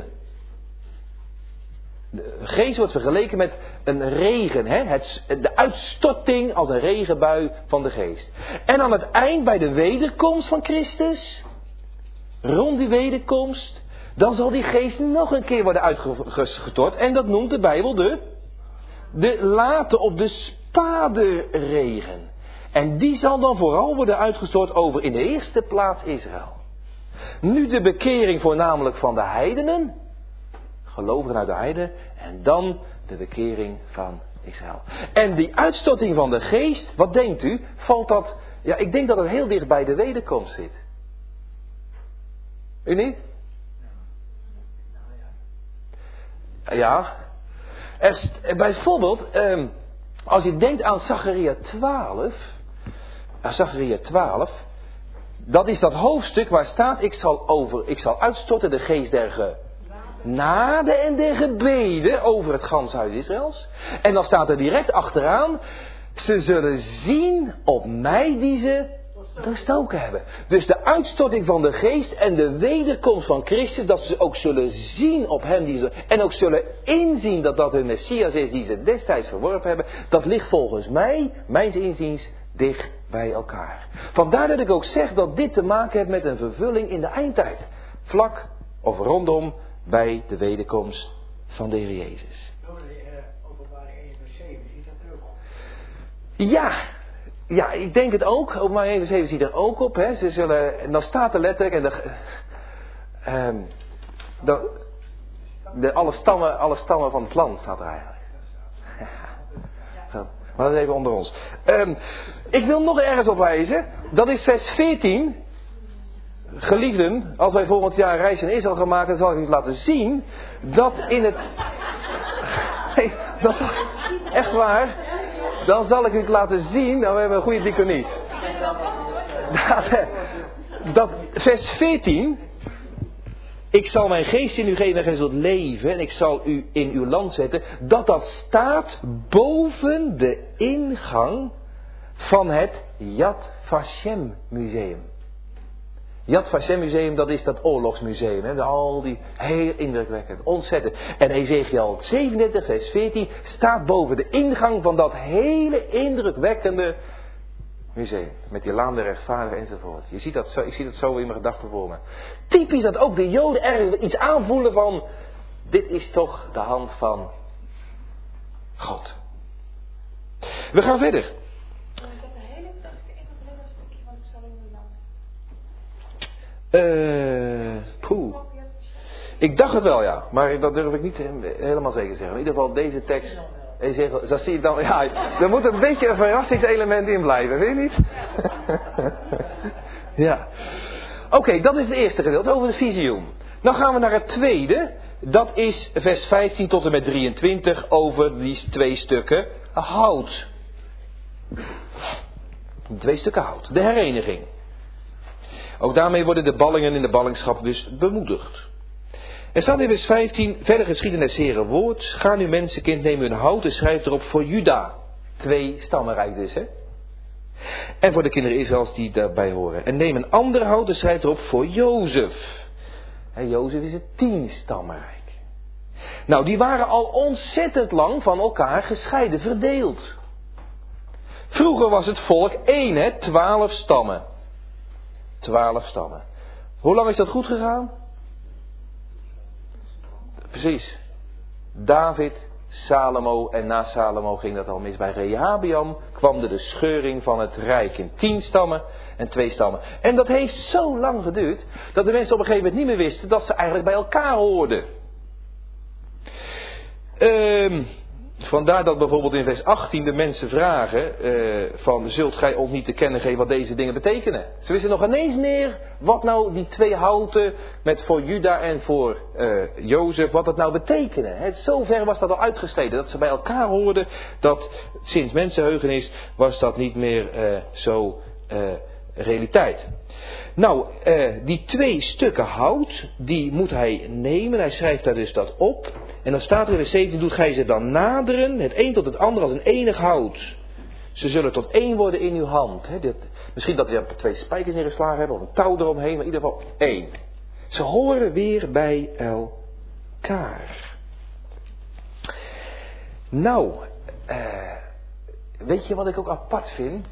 Speaker 1: De geest wordt vergeleken met een regen, hè? De uitstorting als een regenbui van de geest. En aan het eind bij de wederkomst van Christus, rond die wederkomst, dan zal die geest nog een keer worden uitgestort. En dat noemt de Bijbel de late of de spaderregen. En die zal dan vooral worden uitgestort over in de eerste plaats Israël. Nu de bekering voornamelijk van de heidenen, gelovigen uit de heiden, en dan de bekering van Israël. En die uitstorting van de geest, wat denkt u? Valt dat, ja, ik denk dat het heel dicht bij de wederkomst zit. U niet? Ja. Bijvoorbeeld, als je denkt aan Zacharia 12, dat is dat hoofdstuk waar staat, ik zal uitstorten de geest der genade en der gebeden over het ganse huis Israëls. En dan staat er direct achteraan, ze zullen zien op mij die ze gestoken hebben. Dus de uitstorting van de geest en de wederkomst van Christus, dat ze ook zullen zien op hem die ze, en ook zullen inzien dat dat hun Messias is die ze destijds verworpen hebben, dat ligt volgens mij, mijns inziens, dicht bij elkaar. Vandaar dat ik ook zeg dat dit te maken heeft met een vervulling in de eindtijd. Vlak of rondom bij de wederkomst van de Heer Jezus.
Speaker 5: Openbaring 1 vers 7, ziet dat er ook op?
Speaker 1: Ja, Ja, ik denk het ook. Openbaring 1 vers 7 zie je er ook op. Hè. Ze zullen, en dan staat er letterlijk... alle stammen van het land staat er eigenlijk. Maar dat is even onder ons. Ik wil nog ergens op wijzen. Dat is vers 14. Geliefden, als wij volgend jaar een reis in Israël gaan maken, dan zal ik u laten zien dat in het... Nee, echt waar. Dan zal ik u laten zien. Nou, we hebben een goede diaconie. Dat vers 14. Ik zal mijn geest in u geven en gij zult leven. En ik zal u in uw land zetten. Dat staat boven de ingang van het Yad Vashem museum. Yad Vashem museum, dat is dat oorlogsmuseum. Hè? Al die heel indrukwekkend, ontzettend. En Ezekiel 37 vers 14 staat boven de ingang van dat hele indrukwekkende museum. Met die laan der rechtvaardigen enzovoort. Je ziet dat zo, ik zie dat zo in mijn gedachten voor me. Typisch dat ook de Joden ergens iets aanvoelen van... Dit is toch de hand van God. We gaan verder.
Speaker 2: Ik heb een hele tekst, ik heb een hele stukje, want ik zal in de land.
Speaker 1: Ik dacht het wel, ja. Maar dat durf ik niet helemaal zeker te zeggen. In ieder geval deze tekst... Dat zie je dan, ja, er moet een beetje een verrassingselement in blijven, weet je niet? Ja. Oké, dat is het eerste gedeelte over het visioen. Dan gaan we naar het tweede. Dat is vers 15 tot en met 23 over die 2 stukken hout. 2 stukken hout. De hereniging. Ook daarmee worden de ballingen in de ballingschap dus bemoedigd. Er staat in vers 15, verder geschieden des Heren woord. Ga nu mensenkind, neem een hout en schrijf erop voor Juda. 2 stammenrijk dus, hè. En voor de kinderen Israëls die daarbij horen. En neem een ander hout en schrijf erop voor Jozef. En Jozef is het 10 stammenrijk. Nou, die waren al ontzettend lang van elkaar gescheiden, verdeeld. Vroeger was het volk 1, hè, 12 stammen. 12 stammen. Hoe lang is dat goed gegaan? Precies. David, Salomo en na Salomo ging dat al mis. Bij Rehabeam kwam er de scheuring van het rijk in 10 stammen en 2 stammen. En dat heeft zo lang geduurd dat de mensen op een gegeven moment niet meer wisten dat ze eigenlijk bij elkaar hoorden. Vandaar dat bijvoorbeeld in vers 18 de mensen vragen van zult gij ons niet te kennen geven wat deze dingen betekenen. Ze wisten nog ineens meer wat nou die 2 houten met voor Juda en voor Jozef, wat dat nou betekenen. Zover was dat al uitgesleten dat ze bij elkaar hoorden dat sinds mensenheugenis was dat niet meer zo realiteit. Nou, die 2 stukken hout, die moet hij nemen. Hij schrijft daar dus dat op. En dan staat er in vers 17, doet gij ze dan naderen, het een tot het ander als een enig hout. Ze zullen tot 1 worden in uw hand. Misschien dat we er 2 spijkers neergeslagen hebben, of een touw eromheen, maar in ieder geval 1. Ze horen weer bij elkaar. Nou, weet je wat ik ook apart vind?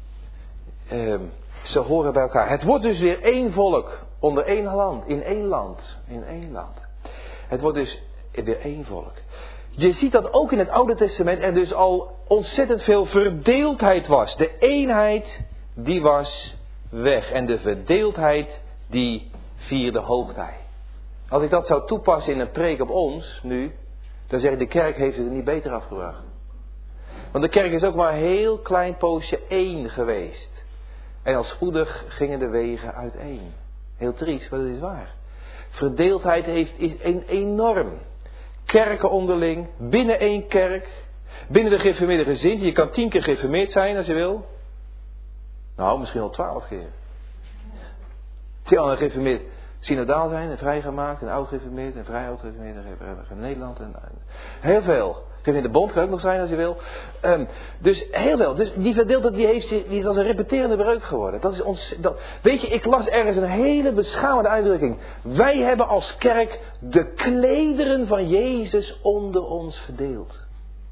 Speaker 1: Ze horen bij elkaar. Het wordt dus weer 1 volk. Onder 1 land. In 1 land. In 1 land. Het wordt dus weer 1 volk. Je ziet dat ook in het Oude Testament er dus al ontzettend veel verdeeldheid was. De eenheid die was weg. En de verdeeldheid die vierde hoogtij. Als ik dat zou toepassen in een preek op ons nu. Dan zeg ik de kerk heeft het er niet beter afgebracht. Want de kerk is ook maar een heel klein poosje 1 geweest. En al spoedig gingen de wegen uiteen. Heel triest, maar dat is waar. Verdeeldheid is enorm. Kerken onderling, binnen 1 kerk, binnen de gereformeerde gezin. Je kan 10 keer gereformeerd zijn als je wil. Nou, misschien wel 12 keer. Die al een gereformeerd synodaal zijn en vrijgemaakt, en oud-gereformeerd en vrij oud-gereformeerd in Nederland. En heel veel. In de bond kan ook nog zijn als je wil. Dus heel veel. Dus die verdeeldheid die is als een repeterende breuk geworden. Dat is weet je, ik las ergens een hele beschamende uitdrukking. Wij hebben als kerk de klederen van Jezus onder ons verdeeld.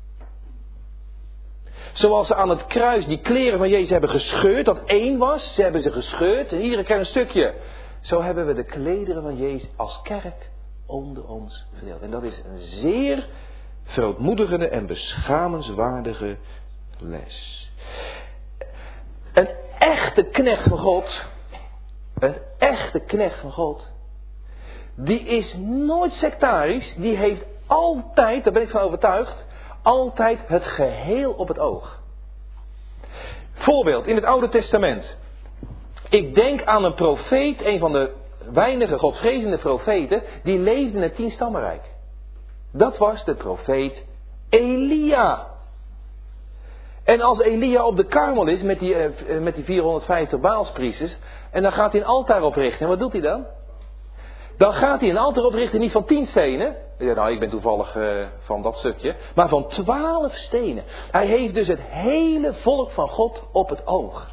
Speaker 1: Zoals ze aan het kruis die kleren van Jezus hebben gescheurd, dat 1 was. Ze hebben ze gescheurd. Hier een klein stukje. Zo hebben we de klederen van Jezus als kerk onder ons verdeeld. En dat is een zeer verootmoedigende en beschamenswaardige les. Een echte knecht van God. Een echte knecht van God. Die is nooit sectarisch. Die heeft altijd, daar ben ik van overtuigd, altijd het geheel op het oog. Voorbeeld, in het Oude Testament. Ik denk aan een profeet, een van de weinige godsvrezende profeten, die leefde in het 10-stammenrijk. Dat was de profeet Elia. En als Elia op de Karmel is met die 450 Baalspriesters, en dan gaat hij een altaar oprichten. En wat doet hij dan? Dan gaat hij een altaar oprichten niet van 10 stenen. Ja, nou, ik ben toevallig van dat stukje. Maar van 12 stenen. Hij heeft dus het hele volk van God op het oog.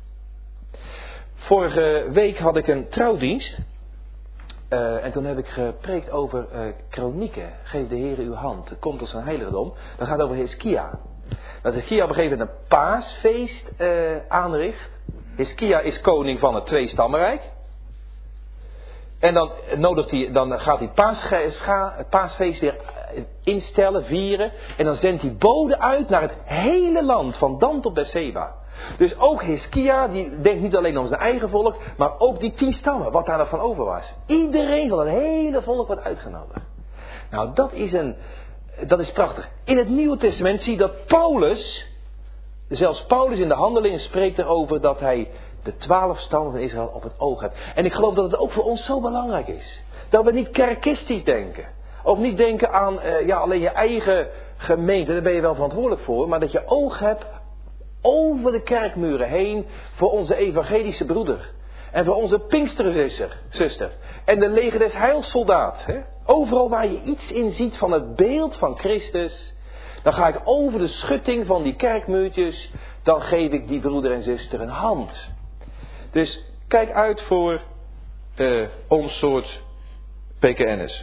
Speaker 1: Vorige week had ik een trouwdienst. En toen heb ik gepreekt over kronieken. Geef de Heer uw hand. Het komt als een heiligdom. Dat gaat over Hiskia. Dat Hiskia op een gegeven moment een paasfeest aanricht. Hiskia is koning van het 2-stammenrijk. En dan gaat hij het paasfeest weer instellen, vieren. En dan zendt hij boden uit naar het hele land, van Dan tot Beersheba. Dus ook Hiskia, die denkt niet alleen om zijn eigen volk, maar ook die 10 stammen, wat daar nog van over was. Iedereen van het hele volk wordt uitgenodigd. Nou, dat is prachtig. In het Nieuwe Testament zie je dat zelfs Paulus in de Handelingen spreekt erover dat hij de 12 stammen van Israël op het oog heeft. En ik geloof dat het ook voor ons zo belangrijk is. Dat we niet kerkistisch denken. Of niet denken aan alleen je eigen gemeente, daar ben je wel verantwoordelijk voor. Maar dat je oog hebt over de kerkmuren heen voor onze evangelische broeder. En voor onze Pinksterzuster. En de leger des heilssoldaat. Hè? Overal waar je iets in ziet van het beeld van Christus. Dan ga ik over de schutting van die kerkmuurtjes. Dan geef ik die broeder en zuster een hand. Dus kijk uit voor ons soort PKN'ers.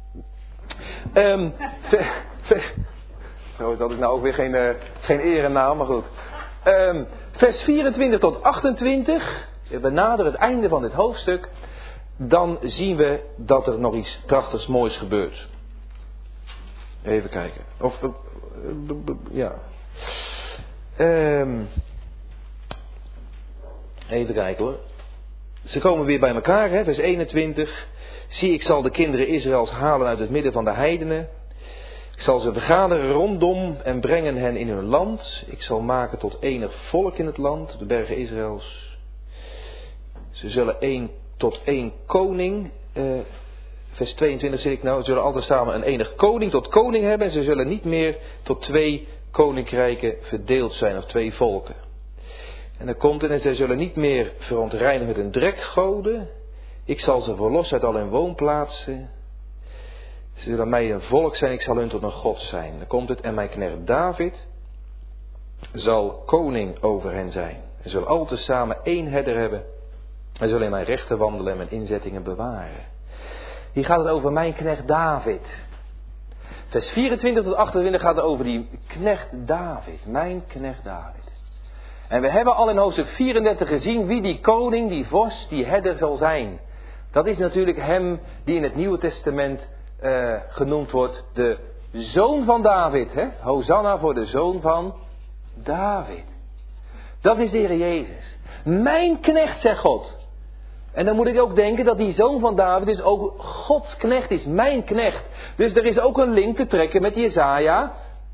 Speaker 1: Dat is nou ook weer geen erenaam, maar goed. Vers 24 tot 28. We naderen het einde van dit hoofdstuk. Dan zien we dat er nog iets prachtigs moois gebeurt. Even kijken. Even kijken hoor. Ze komen weer bij elkaar, hè? Vers 21. Zie, ik zal de kinderen Israëls halen uit het midden van de heidenen. Ik zal ze vergaderen rondom en brengen hen in hun land. Ik zal maken tot enig volk in het land, de bergen Israëls. Ze zullen tot één koning, vers 22 zie ik nou, ze zullen altijd samen een enig koning tot koning hebben. En ze zullen niet meer tot 2 koninkrijken verdeeld zijn of 2 volken. En dan komt het, en zij zullen niet meer verontreinigen met hun drekgoden. Ik zal ze verlossen uit al hun woonplaatsen. Ze zullen mij een volk zijn, ik zal hun tot een God zijn. Dan komt het, en mijn knecht David zal koning over hen zijn. Ze zullen altijd samen 1 herder hebben. Hij zullen in mijn rechten wandelen en mijn inzettingen bewaren. Hier gaat het over mijn knecht David. Vers 24 tot 28 gaat het over die knecht David. Mijn knecht David. En we hebben al in hoofdstuk 34 gezien wie die koning, die vorst, die herder zal zijn. Dat is natuurlijk hem die in het Nieuwe Testament genoemd wordt de zoon van David. Hè? Hosanna voor de zoon van David. Dat is de Heer Jezus. Mijn knecht, zegt God. En dan moet ik ook denken dat die zoon van David dus ook Gods knecht is. Mijn knecht. Dus er is ook een link te trekken met Jesaja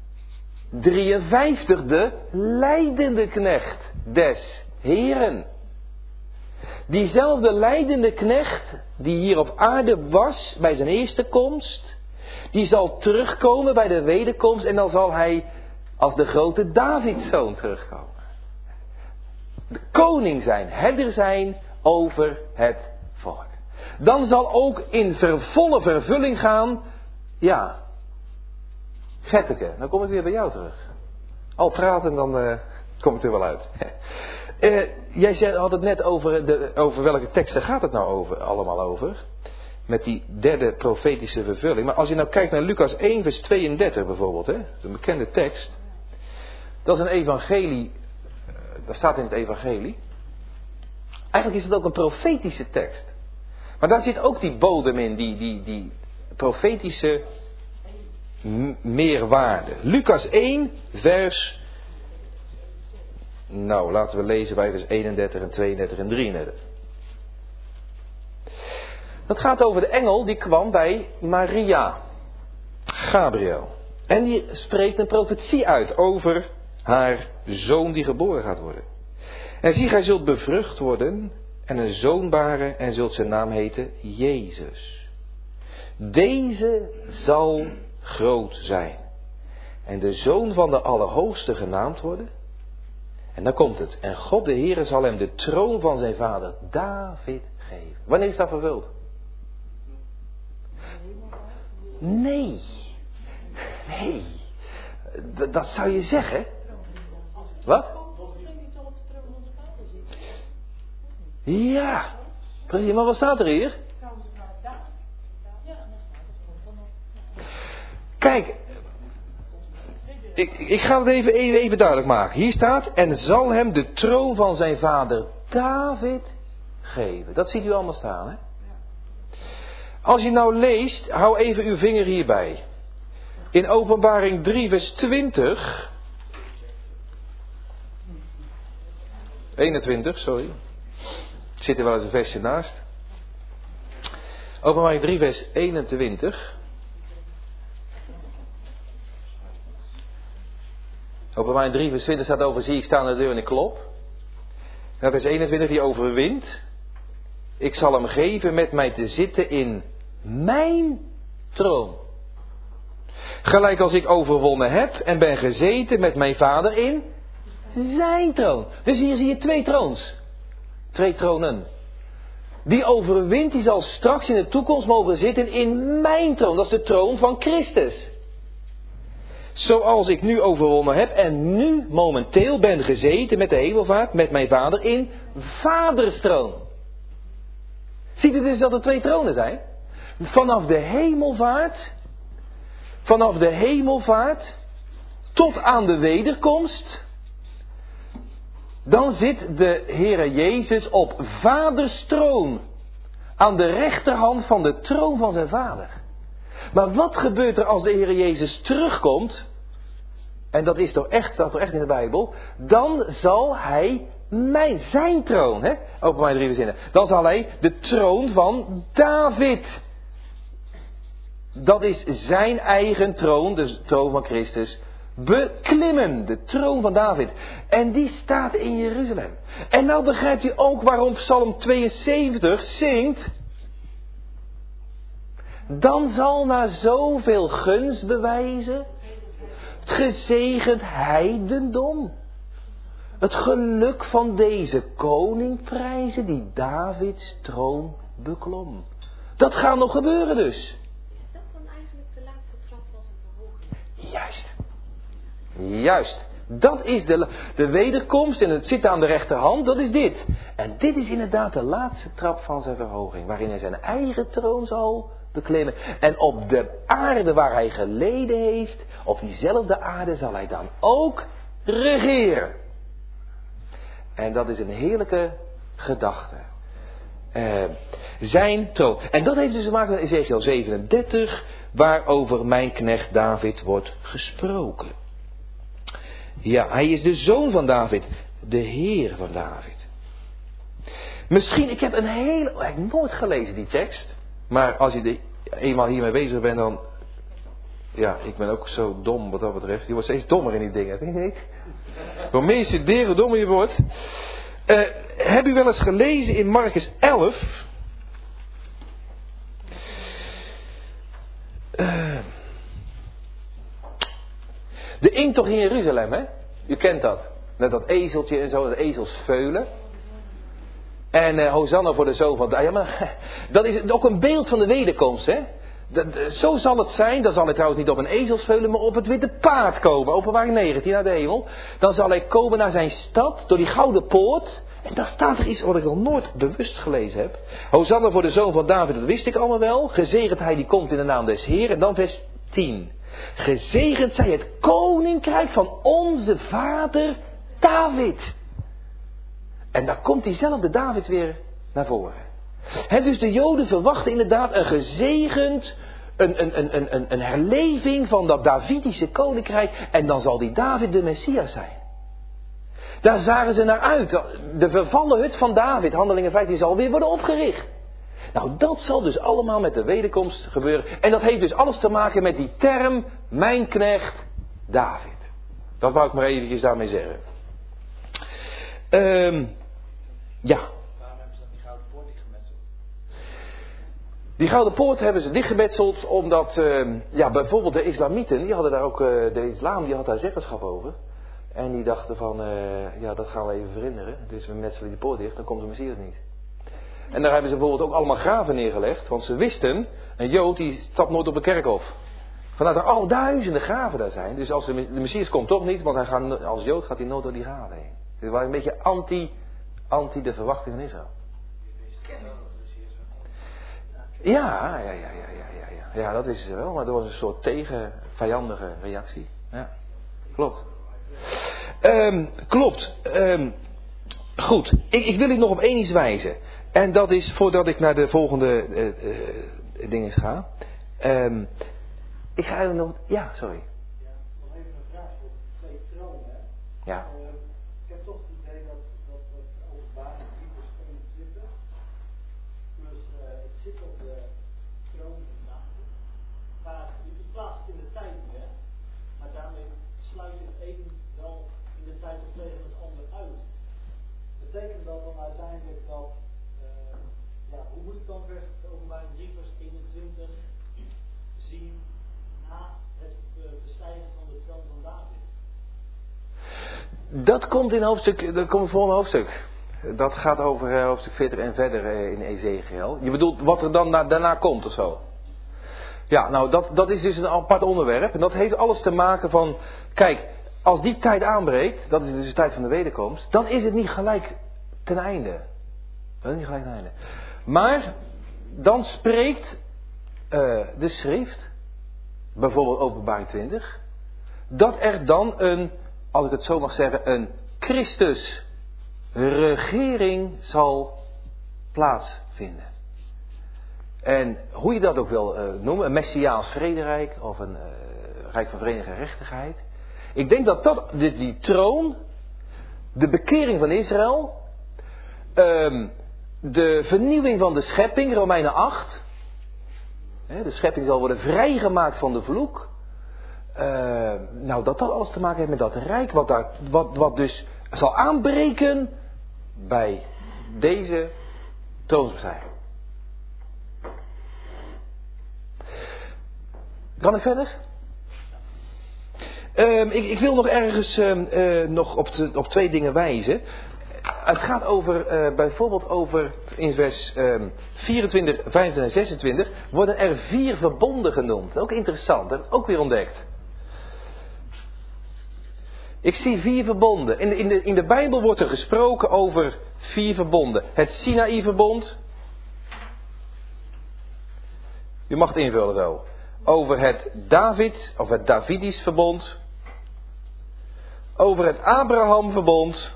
Speaker 1: 53. De lijdende knecht des Heren. Diezelfde lijdende knecht die hier op aarde was bij zijn eerste komst. Die zal terugkomen bij de wederkomst. En dan zal hij als de grote Davidszoon terugkomen. De koning zijn, herder zijn over het volk. Dan zal ook in volle vervulling gaan. Ja. Vetteke, dan kom ik weer bij jou terug. Al praten, dan kom ik er wel uit. Jij had het net over welke teksten gaat het nou allemaal over. Met die derde profetische vervulling. Maar als je nou kijkt naar Lucas 1 vers 32 bijvoorbeeld. Hè, dat is een bekende tekst. Dat is een evangelie. Dat staat in het evangelie. Eigenlijk is het ook een profetische tekst. Maar daar zit ook die bodem in. Die profetische meerwaarde. Lucas 1 vers Nou, laten we lezen bij vers 31 en 32 en 33. Dat gaat over de engel die kwam bij Maria, Gabriel. En die spreekt een profetie uit over haar zoon die geboren gaat worden. En zie, gij zult bevrucht worden en een zoon baren en zult zijn naam heten Jezus. Deze zal groot zijn en de zoon van de Allerhoogste genaamd worden. En dan komt het. En God de Heere zal hem de troon van zijn vader David geven. Wanneer is dat vervuld? Nee. Dat zou je zeggen. Wat? Ja. Precies, maar wat staat er hier? Kijk. Ik ga het even duidelijk maken. Hier staat, en zal hem de troon van zijn vader David geven. Dat ziet u allemaal staan, hè? Als je nou leest, hou even uw vinger hierbij. In Openbaring 3 vers 20. 21, sorry. Zit er wel eens een versje naast. Openbaring 3 vers 21. Openbaring 3 vers 20 staat over, zie ik sta aan de deur en ik klop. En vers 21, die overwint. Ik zal hem geven met mij te zitten in mijn troon. Gelijk als ik overwonnen heb en ben gezeten met mijn vader in zijn troon. Dus hier zie je 2 troons. 2 tronen. Die overwint, die zal straks in de toekomst mogen zitten in mijn troon. Dat is de troon van Christus. Zoals ik nu overwonnen heb en nu momenteel ben gezeten met de hemelvaart, met mijn vader in vaders troon. Ziet u dus dat er 2 tronen zijn? Vanaf de hemelvaart tot aan de wederkomst. Dan zit de Heere Jezus op vaders troon. Aan de rechterhand van de troon van zijn vader. Maar wat gebeurt er als de Heere Jezus terugkomt? En dat is toch echt, staat toch echt in de Bijbel. Dan zal hij zijn troon, hè? Openbaring 3 verzinnen. Dan zal hij de troon van David. Dat is zijn eigen troon, de troon van Christus, beklimmen. De troon van David. En die staat in Jeruzalem. En nou begrijpt u ook waarom Psalm 72 zingt. Dan zal na zoveel gunst bewijzen gezegend heidendom het geluk van deze koning prijzen die Davids troon beklom. Dat gaat nog gebeuren dus.
Speaker 3: Is dat dan eigenlijk de laatste trap van zijn verhoging?
Speaker 1: Juist. Dat is de wederkomst en het zitten aan de rechterhand, dat is dit. En dit is inderdaad de laatste trap van zijn verhoging, waarin hij zijn eigen troon zal beklimmen. En op de aarde waar hij geleden heeft, op diezelfde aarde zal hij dan ook regeren. En dat is een heerlijke gedachte. Zijn troon. En dat heeft dus te maken met Ezekiel 37, waarover mijn knecht David wordt gesproken. Ja, hij is de zoon van David, de Heer van David. Misschien, ik heb nooit gelezen die tekst, maar als je eenmaal hiermee bezig bent, dan, ja, ik ben ook zo dom wat dat betreft. Je wordt steeds dommer in die dingen, vind je niet? Hoe meer je studeert, hoe dommer je wordt. Heb u wel eens gelezen in Markus 11? De intocht in Jeruzalem, hè? U kent dat. Met dat ezeltje en zo, dat ezelsveulen. En Hosanna voor de zoon van... Ja, maar dat is ook een beeld van de wederkomst, hè? Zo zal het zijn. Dan zal hij trouwens niet op een ezelsveulen, maar op het witte paard komen. Openbaring 19 naar de hemel. Dan zal hij komen naar zijn stad, door die gouden poort. En daar staat er iets wat ik nog nooit bewust gelezen heb. Hosanna voor de zoon van David, dat wist ik allemaal wel. Gezegend hij die komt in de naam des Heeren. En dan vers 10. Gezegend zij het koninkrijk van onze vader David. En daar komt diezelfde David weer naar voren. Dus de Joden verwachten inderdaad een gezegend, een herleving van dat Davidische koninkrijk. En dan zal die David de Messias zijn. Daar zagen ze naar uit. De vervallen hut van David, Handelingen 15, zal weer worden opgericht. Nou, dat zal dus allemaal met de wederkomst gebeuren. En dat heeft dus alles te maken met die term, mijn knecht David. Dat wou ik maar eventjes daarmee zeggen. Ja.
Speaker 5: Waarom hebben ze dan die gouden poort dichtgemetseld?
Speaker 1: Die gouden poort hebben ze dichtgemetseld omdat, bijvoorbeeld de islamieten, die hadden daar ook, de islam, die had daar zeggenschap over. En die dachten van, dat gaan we even verhinderen. Dus we metselen die poort dicht, dan komt de Messias niet. En daar hebben ze bijvoorbeeld ook allemaal graven neergelegd. Want ze wisten, een Jood die stapt nooit op een kerkhof. Vanuit er al duizenden graven daar zijn. Dus als de Messias komt toch niet, want als Jood gaat hij nooit door die graven heen. Dus het was een beetje anti de verwachting van Israël. Ja, dat is het wel. Maar er was een soort vijandige reactie. Ja, klopt. Goed, ik wil u nog op één iets wijzen. En dat is, voordat ik naar de volgende dingen ga. Ik ga even nog... Ja, sorry.
Speaker 5: Ja, nog even een vraag voor de twee tronen. Hè?
Speaker 1: Ja.
Speaker 5: Ik heb toch het idee dat Openbaring 3 vers 21... plus het zit op de troon van David. Maar je plaatst het in de tijd nu, hè. Maar daarmee sluit je het een wel in de tijd of tegen het ander uit. Betekent dat dan uiteindelijk dat... hoe moet ik dan Openbaring 3 vers 21 zien na het bestijgen van de troon van David?
Speaker 1: Dat komt in hoofdstuk, dat komt voor een hoofdstuk. Dat gaat over hoofdstuk 40 en verder in Ezekiel. Je bedoelt wat er dan daarna komt of zo? Ja, nou dat is dus een apart onderwerp. En dat heeft alles te maken van... Kijk, als die tijd aanbreekt, dat is dus de tijd van de wederkomst, dan is het niet gelijk ten einde. Dat is niet gelijk ten einde. Maar dan spreekt de schrift, bijvoorbeeld Openbaring 20, dat er dan een, als ik het zo mag zeggen, een Christus-regering zal plaatsvinden. En hoe je dat ook wil noemen, een Messiaans vrederijk of een rijk van verenigde gerechtigheid. Ik denk dat die troon, de bekering van Israël, de vernieuwing van de schepping, Romeinen 8. De schepping zal worden vrijgemaakt van de vloek. Dat alles te maken heeft met dat rijk, wat dus zal aanbreken bij deze troonsbestijging. Kan ik verder? Ik wil nog ergens nog op twee dingen wijzen. Het gaat over, bijvoorbeeld over, in vers 24, 25 en 26, worden er 4 verbonden genoemd. Ook interessant, dat heb ik ook weer ontdekt. Ik zie 4 verbonden. In de Bijbel wordt er gesproken over 4 verbonden. Het Sinaï-verbond. U mag het invullen zo. Over het Davidisch verbond. Over het Abraham-verbond.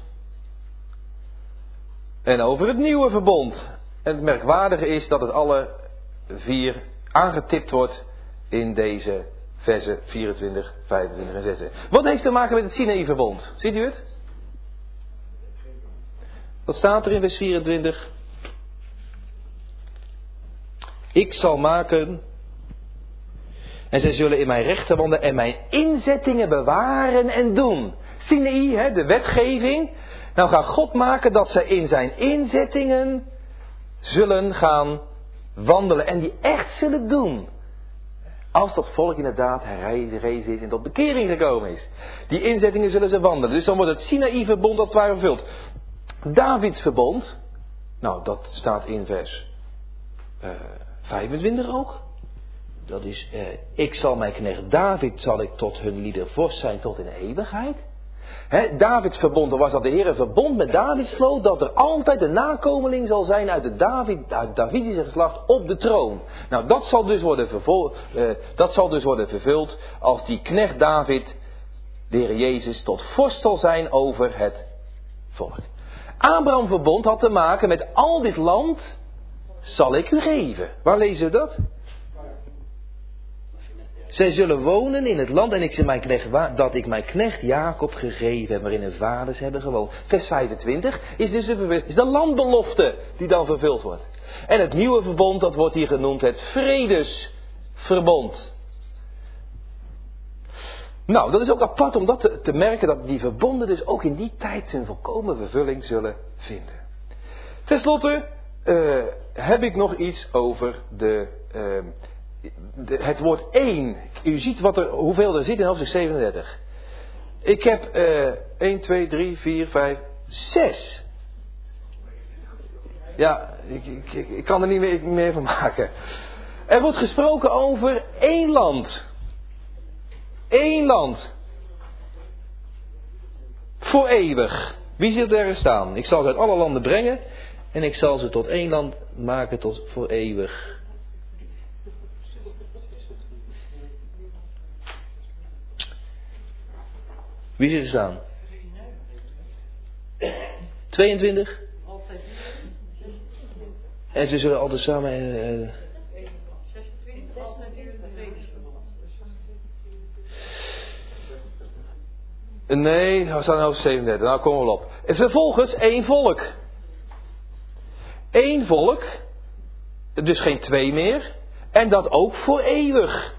Speaker 1: En over het nieuwe verbond. En het merkwaardige is dat het alle 4 aangetipt wordt in deze versen 24, 25 en 26. Wat heeft te maken met het Sinaï-verbond? Ziet u het? Wat staat er in vers 24? Ik zal maken... En zij zullen in mijn rechten wandelen en mijn inzettingen bewaren en doen. Sinaï, de wetgeving. Nou gaat God maken dat zij in zijn inzettingen zullen gaan wandelen. En die echt zullen doen. Als dat volk inderdaad herrezen is en tot bekering gekomen is. Die inzettingen zullen ze wandelen. Dus dan wordt het Sinaï-verbond als het ware vervuld. Davids verbond. Nou, dat staat in vers 25 ook. Dat is, ik zal mijn knecht David, zal ik tot hun lieder vorst zijn tot in eeuwigheid. Davids verbond, er was dat de Heer een verbond met David sloot, dat er altijd een nakomeling zal zijn uit het Davidische geslacht op de troon. Nou, dat zal dus worden vervuld als die knecht David, de Heer Jezus, tot vorst zal zijn over het volk. Abraham verbond had te maken met al dit land zal ik u geven. Waar lezen we dat? Zij zullen wonen in het land en dat ik mijn knecht Jacob gegeven heb, waarin hun vaders hebben gewoond. Vers 25 is dus de landbelofte die dan vervuld wordt. En het nieuwe verbond, dat wordt hier genoemd het vredesverbond. Nou, dat is ook apart om dat te merken, dat die verbonden dus ook in die tijd zijn volkomen vervulling zullen vinden. Ten slotte heb ik nog iets over het woord één. U ziet hoeveel er zit in hoofdstuk 37. Ik heb 1, 2, 3, 4, 5, 6. Ja, ik kan er niet meer van maken. Er wordt gesproken over één land. Eén land. Voor eeuwig. Wie zit er staan? Ik zal ze uit alle landen brengen. En ik zal ze tot één land maken tot voor eeuwig. Wie zit er staan? 22. En ze zullen altijd samen... Nee, we staan in hoofdstuk 37. Nou, komen we wel op. En vervolgens één volk. Eén volk. Dus geen twee meer. En dat ook voor eeuwig.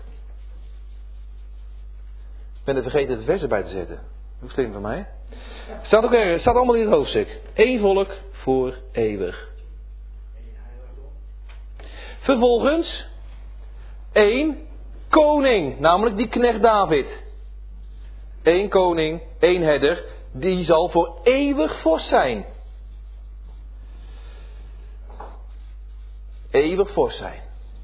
Speaker 1: Ik ben er vergeten de vers erbij te zetten. Hoe slim van mij. Staat ook ergens. Staat allemaal in het hoofdstuk. Eén volk voor eeuwig. Vervolgens. Eén koning. Namelijk die knecht David. Eén koning, één herder, die zal voor eeuwig vorst zijn. Eeuwig vorst zijn.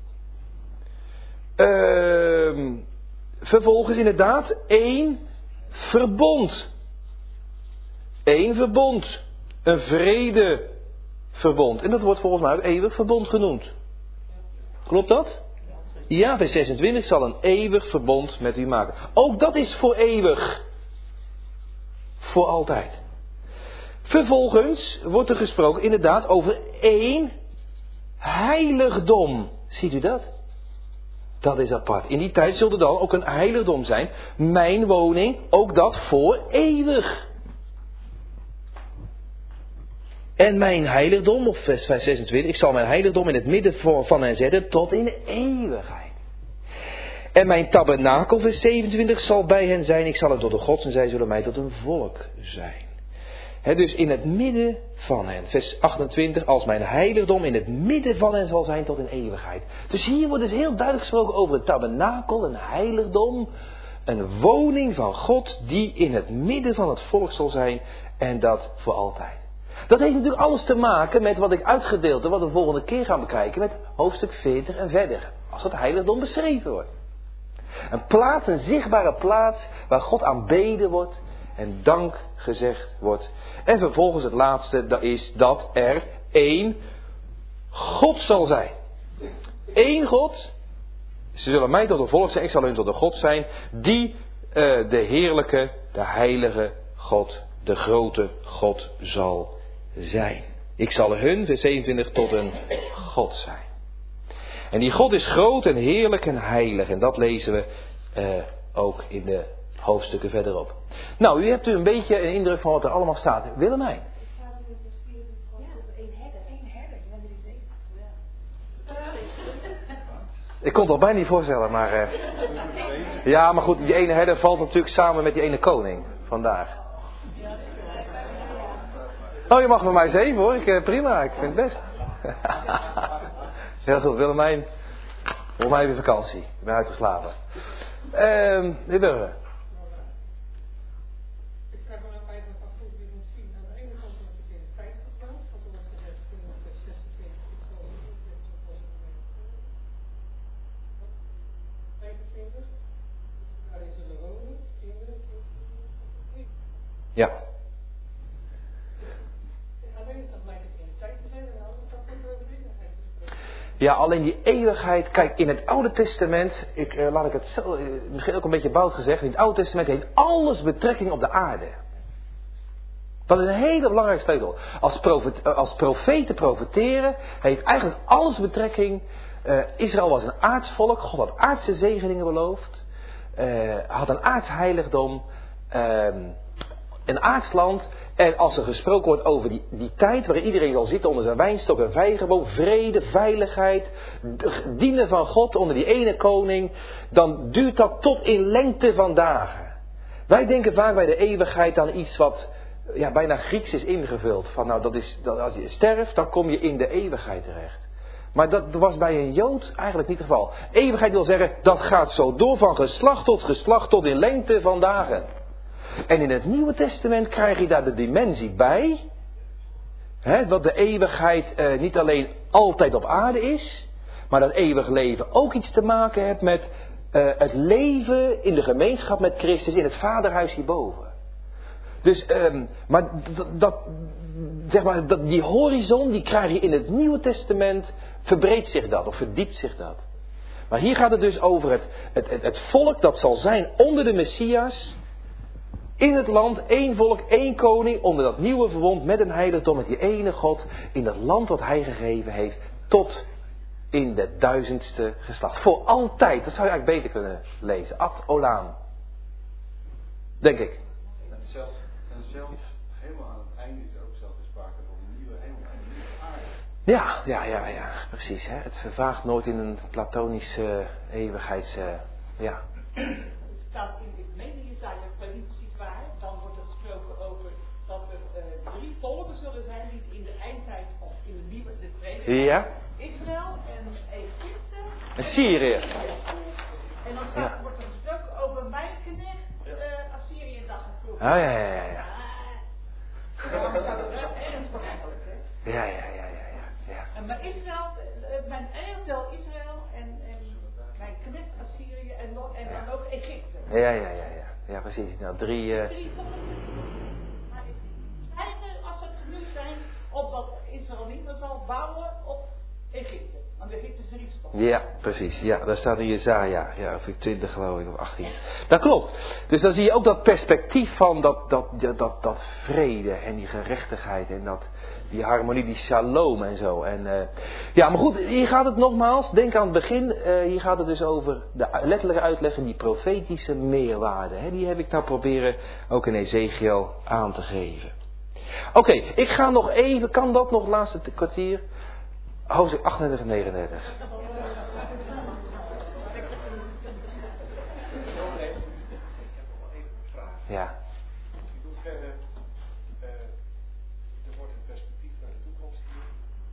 Speaker 1: Vervolgens inderdaad één verbond. Één verbond. Een vredeverbond. En dat wordt volgens mij ook eeuwig verbond genoemd. Klopt dat? Ja, vers 26 zal een eeuwig verbond met u maken. Ook dat is voor eeuwig. Voor altijd. Vervolgens wordt er gesproken inderdaad over één heiligdom. Ziet u dat? Dat is apart. In die tijd zulde dan ook een heiligdom zijn. Mijn woning, ook dat voor eeuwig. En mijn heiligdom, of vers 26, ik zal mijn heiligdom in het midden van hen zetten tot in de eeuwigheid. En mijn tabernakel, vers 27, zal bij hen zijn. Ik zal het tot een God en zij zullen mij tot een volk zijn. Dus in het midden van hen. Vers 28, als mijn heiligdom in het midden van hen zal zijn tot in eeuwigheid. Dus hier wordt dus heel duidelijk gesproken over het tabernakel, een heiligdom. Een woning van God die in het midden van het volk zal zijn. En dat voor altijd. Dat heeft natuurlijk alles te maken met wat ik uitgedeeld heb, wat we de volgende keer gaan bekijken met hoofdstuk 40 en verder. Als dat heiligdom beschreven wordt. Een plaats, een zichtbare plaats waar God aanbeden wordt en dank gezegd wordt. En vervolgens het laatste, dat is dat er één God zal zijn. Eén God. Ze zullen mij tot een volk zijn, ik zal hun tot een God zijn. Die de heerlijke, de heilige God, de grote God zal zijn. Ik zal hun, vers 27, tot een God zijn. En die God is groot en heerlijk en heilig. En dat lezen we ook in de hoofdstukken verderop. Nou, u hebt een beetje een indruk van wat er allemaal staat. Willemijn. Ik kon het al bijna niet voorstellen, maar... Ja, maar goed, die ene herder valt natuurlijk samen met die ene koning. Vandaar. Oh, je mag bij mij 7 hoor. Prima, ik vind het best. Heel goed, Willemijn. Volgens mij weer vakantie. Ik ben uitgeslapen. Meneer Burger.
Speaker 6: Ik vraag me nou eigenlijk af hoe je moet zien. Aan de ene kant wordt het in de tijd geplaatst. Want er was gezegd, toen op de 26, ik zal niet opzetten, 25. Daarin zullen wonen, kinderen,
Speaker 1: Ja.
Speaker 6: aan de ene kant lijkt het in de tijd te zijn. En aan de andere kant wordt er over de eeuwigheid gesproken.
Speaker 1: Ja, alleen die eeuwigheid. Kijk, in het Oude Testament, laat ik het zo, misschien ook een beetje bout gezegd. In het Oude Testament heeft alles betrekking op de aarde. Dat is een hele belangrijke sleutel. Als profeten profeteren, heeft eigenlijk alles betrekking Israël was een aardsvolk. God had aardse zegeningen beloofd. Had een aards heiligdom. Een aardsland. En als er gesproken wordt over die tijd waarin iedereen zal zitten onder zijn wijnstok en vijgenboom, vrede, veiligheid, dienen van God onder die ene koning, dan duurt dat tot in lengte van dagen. Wij denken vaak bij de eeuwigheid aan iets wat bijna Grieks is ingevuld. Van dat als je sterft, dan kom je in de eeuwigheid terecht. Maar dat was bij een Jood eigenlijk niet het geval. Eeuwigheid wil zeggen, dat gaat zo door van geslacht tot in lengte van dagen. En in het Nieuwe Testament krijg je daar de dimensie bij. Dat de eeuwigheid niet alleen altijd op aarde is. Maar dat eeuwig leven ook iets te maken heeft met het leven in de gemeenschap met Christus in het Vaderhuis hierboven. Dus, die horizon die krijg je in het Nieuwe Testament, verbreedt zich dat of verdiept zich dat. Maar hier gaat het dus over het volk dat zal zijn onder de Messias. In het land, één volk, één koning, onder dat nieuwe verbond met een heiligdom, met die ene God, in dat land wat hij gegeven heeft, tot in de 1000ste geslacht. Voor altijd, dat zou je eigenlijk beter kunnen lezen. Ad olam. Denk ik.
Speaker 7: En zelfs helemaal aan het einde is er ook zelfs sprake van een nieuwe hemel en een nieuwe aarde.
Speaker 1: Ja, precies. Hè? Het vervaagt nooit in een platonische eeuwigheids...
Speaker 3: Het staat ik meen in Jesaja, ik weet niet precies waar, dan wordt er gesproken over dat er 3 volken zullen zijn die in de eindtijd of in de nieuwe de vrede.
Speaker 1: Ja.
Speaker 3: Israël en Egypte.
Speaker 1: En Syrië.
Speaker 3: En dan wordt er gesproken over mijn knecht Assyrië en dat gevoel.
Speaker 1: Ja.
Speaker 3: Maar Israël, mijn eigen Israël en mijn knecht Assyrië en dan ook Egypte.
Speaker 1: Ja, precies. Nou, 3...
Speaker 3: Maar als ze het genoeg zijn, opdat Israël niet meer zal bouwen op Egypte. Want Egypte is er iets toch?
Speaker 1: Ja, precies. Ja, daar staat in Jesaja. Ja, of 20 geloof ik, of 18. Dat klopt. Dus dan zie je ook dat perspectief van dat vrede en die gerechtigheid en die harmonie, die shalom en zo. En, maar goed, hier gaat het nogmaals, denk aan het begin, hier gaat het dus over de letterlijke uitleg en die profetische meerwaarde. Hè, die heb ik nou proberen ook in Ezekiel aan te geven. Oké, ik ga nog even, kan dat nog laatste kwartier? Hoofdstuk 38 en 39.
Speaker 7: Ik heb nog even een vraag.
Speaker 1: Ja.
Speaker 7: Ik moet zeggen, er wordt een perspectief naar de toekomst hier.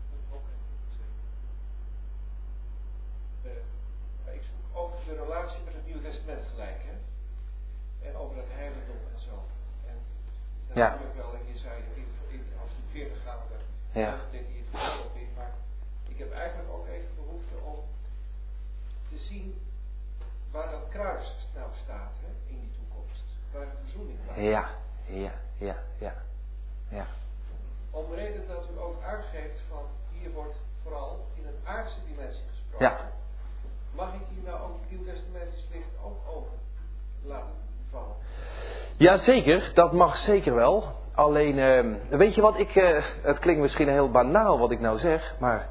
Speaker 7: Ik zoek ook de relatie met het Nieuwe Testament gelijk, hè? En over het heiligdom en zo. En dat heb ik wel in Jesaja, in hoofdstuk 40 gaan we dit hier op in, maar ik heb eigenlijk ook even behoefte om te zien waar dat kruis nou staat, hè, in die toekomst. Waar de verzoening staat. Ja. Om de reden dat u ook aangeeft van hier wordt vooral in een aardse dimensie gesproken.
Speaker 1: Ja.
Speaker 7: Mag ik hier nou ook het Nieuwtestamentisch licht ook over laten vallen?
Speaker 1: Jazeker, dat mag zeker wel. Alleen, weet je wat, het klinkt misschien heel banaal wat ik nou zeg, maar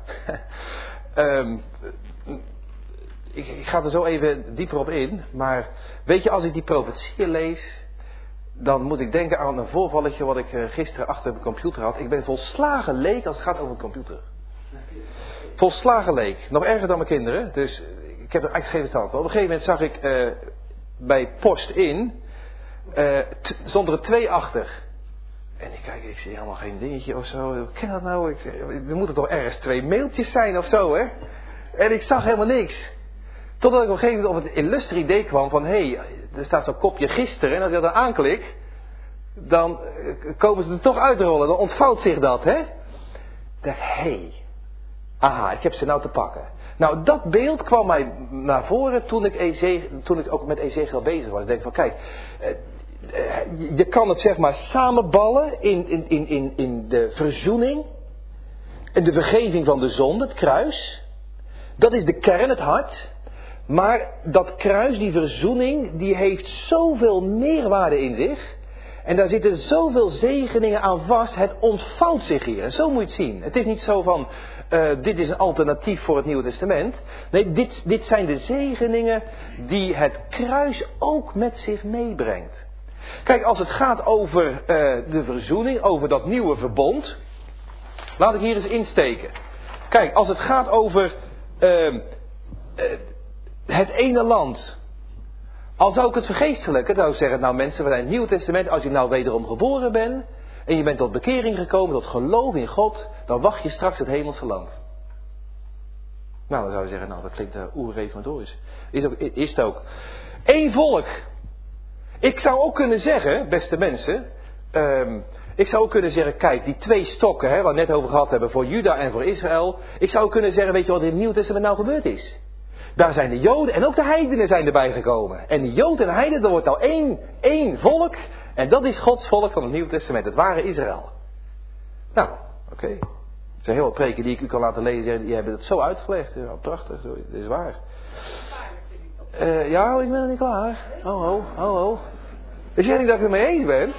Speaker 1: ik ga er zo even dieper op in. Maar weet je, als ik die profetieën lees, dan moet ik denken aan een voorvalletje wat ik gisteren achter mijn computer had. Ik ben volslagen leek als het gaat over een computer. Volslagen leek. Nog erger dan mijn kinderen, dus ik heb er eigenlijk geen verstand van. Op een gegeven moment zag ik bij post in, stond er een 2 achter. En ik zie helemaal geen dingetje of zo. Hoe kan dat nou? Er moeten toch ergens 2 mailtjes zijn of zo, hè? En ik zag helemaal niks. Totdat ik op een gegeven moment op het illustre idee kwam van... Hé, er staat zo'n kopje gisteren. En als ik dat dan aanklik... Dan komen ze er toch uitrollen. Dan ontvouwt zich dat, hè? Ik dacht, aha, ik heb ze nou te pakken. Nou, dat beeld kwam mij naar voren toen ik ook met Ezekiel bezig was. Ik denk van, kijk... je kan het zeg maar samenballen in de verzoening en de vergeving van de zonde, het kruis. Dat is de kern, het hart. Maar dat kruis, die verzoening, die heeft zoveel meerwaarde in zich. En daar zitten zoveel zegeningen aan vast. Het ontvouwt zich hier. En zo moet je het zien. Het is niet zo van, dit is een alternatief voor het Nieuwe Testament. Nee, dit zijn de zegeningen die het kruis ook met zich meebrengt. Kijk, als het gaat over de verzoening, over dat nieuwe verbond. Laat ik hier eens insteken. Kijk, als het gaat over het ene land. Al zou ik het vergeestelijken, zou ik zeggen, nou mensen, we zijn het Nieuwe Testament, als je nou wederom geboren bent en je bent tot bekering gekomen, tot geloof in God, dan wacht je straks het hemelse land. Nou, dan zou je zeggen, nou dat klinkt oerreformatorisch. Is het ook. Eén volk. Ik zou ook kunnen zeggen, beste mensen, ik zou ook kunnen zeggen, kijk, die twee stokken, waar we het net over gehad hebben, voor Juda en voor Israël. Ik zou ook kunnen zeggen, weet je wat in het Nieuwe Testament nou gebeurd is? Daar zijn de Joden en ook de heidenen zijn erbij gekomen. En die Joden en de heidenen, er wordt nou één volk. En dat is Gods volk van het Nieuwe Testament. Het ware Israël. Nou, oké. Er zijn heel wat preken die ik u kan laten lezen. Die hebben het zo uitgelegd. Ja, prachtig, dat is waar. Ja, ik ben nog niet klaar. Oh. Dus jij denkt dat ik het ermee eens ben?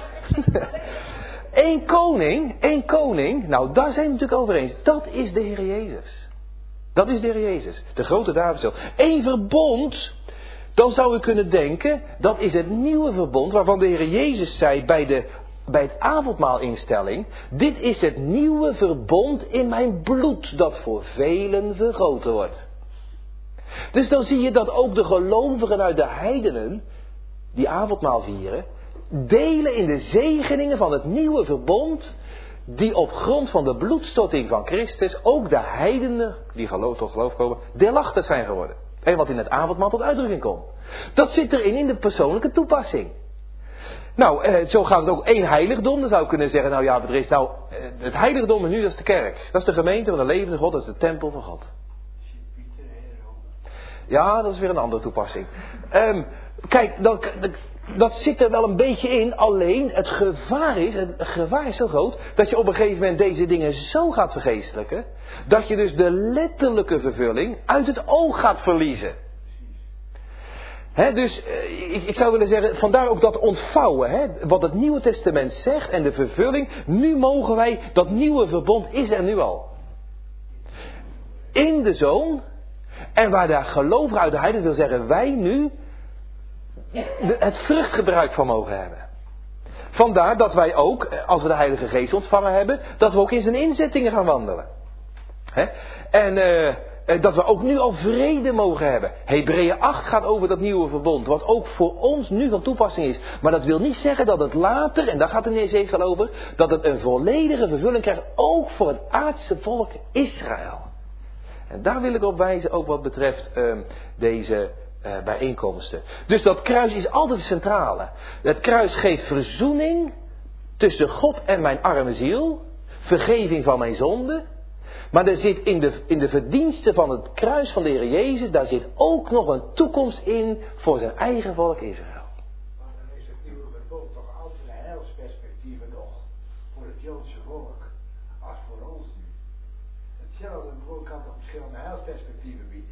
Speaker 1: Eén koning. Nou, daar zijn we het natuurlijk over eens. Dat is de Heer Jezus. Dat is de Heer Jezus, de grote Davidzoon. Eén verbond, dan zou u kunnen denken, dat is het nieuwe verbond waarvan de Heer Jezus zei bij het avondmaalinstelling. Dit is het nieuwe verbond in mijn bloed dat voor velen vergoten wordt. Dus dan zie je dat ook de gelovigen uit de heidenen, die avondmaal vieren, delen in de zegeningen van het nieuwe verbond, die op grond van de bloedstorting van Christus ook de heidenen, die tot geloof komen, deelachtig zijn geworden. En wat in het avondmaal tot uitdrukking komt. Dat zit erin in de persoonlijke toepassing. Nou, zo gaat het ook één heiligdom. Dan zou ik kunnen zeggen, nou ja, er is nou, het heiligdom en nu dat is de kerk. Dat is de gemeente van de levende God, dat is de tempel van God. Ja, dat is weer een andere toepassing. Kijk, dat zit er wel een beetje in, alleen het gevaar is zo groot, dat je op een gegeven moment deze dingen zo gaat vergeestelijken, dat je dus de letterlijke vervulling uit het oog gaat verliezen. Dus ik zou willen zeggen, vandaar ook dat ontvouwen, wat het Nieuwe Testament zegt en de vervulling. Nu mogen wij, dat nieuwe verbond is er nu al. In de Zoon, en waar de gelovigen uit de heiden wil zeggen, wij nu het vruchtgebruik van mogen hebben. Vandaar dat wij ook, als we de Heilige Geest ontvangen hebben, dat we ook in zijn inzettingen gaan wandelen. En dat we ook nu al vrede mogen hebben. Hebreeën 8 gaat over dat nieuwe verbond, wat ook voor ons nu van toepassing is. Maar dat wil niet zeggen dat het later, en daar gaat de Ezekiel over, dat het een volledige vervulling krijgt, ook voor het aardse volk Israël. En daar wil ik op wijzen, ook wat betreft deze bijeenkomsten. Dus dat kruis is altijd het centrale. Het kruis geeft verzoening tussen God en mijn arme ziel. Vergeving van mijn zonde. Maar er zit in de verdiensten van het kruis van de Heer Jezus, daar zit ook nog een toekomst in voor zijn eigen volk Israël.
Speaker 8: Maar dan is het nieuwe verbond toch altijd een heilsperspectief nog voor het Joodse volk als voor ons nu. Hetzelfde volk kan toch verschillende heilsperspectieven bieden.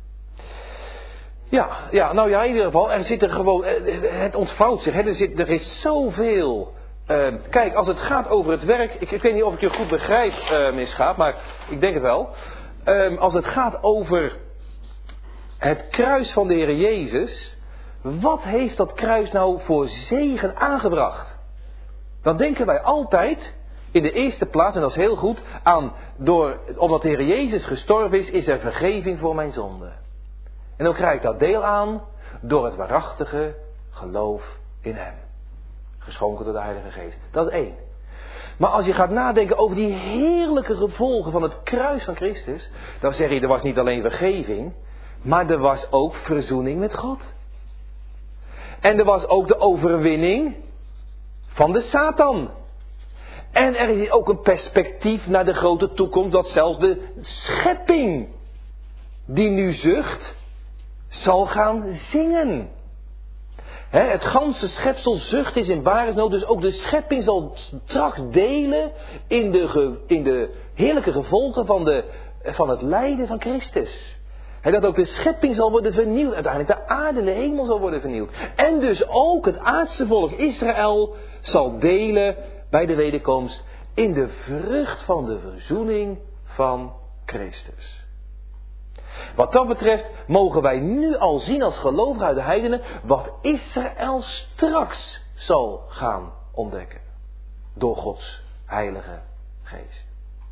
Speaker 1: Ja, nou ja, in ieder geval, er zit er gewoon, het ontvouwt zich, er is zoveel. Kijk, als het gaat over het werk, ik weet niet of ik je goed begrijp, meneer Schaap, maar ik denk het wel. Als het gaat over het kruis van de Heer Jezus, wat heeft dat kruis nou voor zegen aangebracht? Dan denken wij altijd, in de eerste plaats, en dat is heel goed, omdat de Heer Jezus gestorven is er vergeving voor mijn zonde. En dan krijg ik dat deel aan door het waarachtige geloof in hem. Geschonken door de Heilige Geest. Dat is één. Maar als je gaat nadenken over die heerlijke gevolgen van het kruis van Christus, dan zeg je, er was niet alleen vergeving, maar er was ook verzoening met God. En er was ook de overwinning van de Satan. En er is ook een perspectief naar de grote toekomst, dat zelfs de schepping, die nu zucht, zal gaan zingen. Het ganse schepsel zucht is in baresnood, dus ook de schepping zal straks delen in de heerlijke gevolgen van het lijden van Christus. Dat ook de schepping zal worden vernieuwd. Uiteindelijk de aarde, de hemel zal worden vernieuwd. En dus ook het aardse volk Israël zal delen bij de wederkomst in de vrucht van de verzoening van Christus. Wat dat betreft mogen wij nu al zien als gelovigen uit de heidenen wat Israël straks zal gaan ontdekken. Door Gods heilige geest.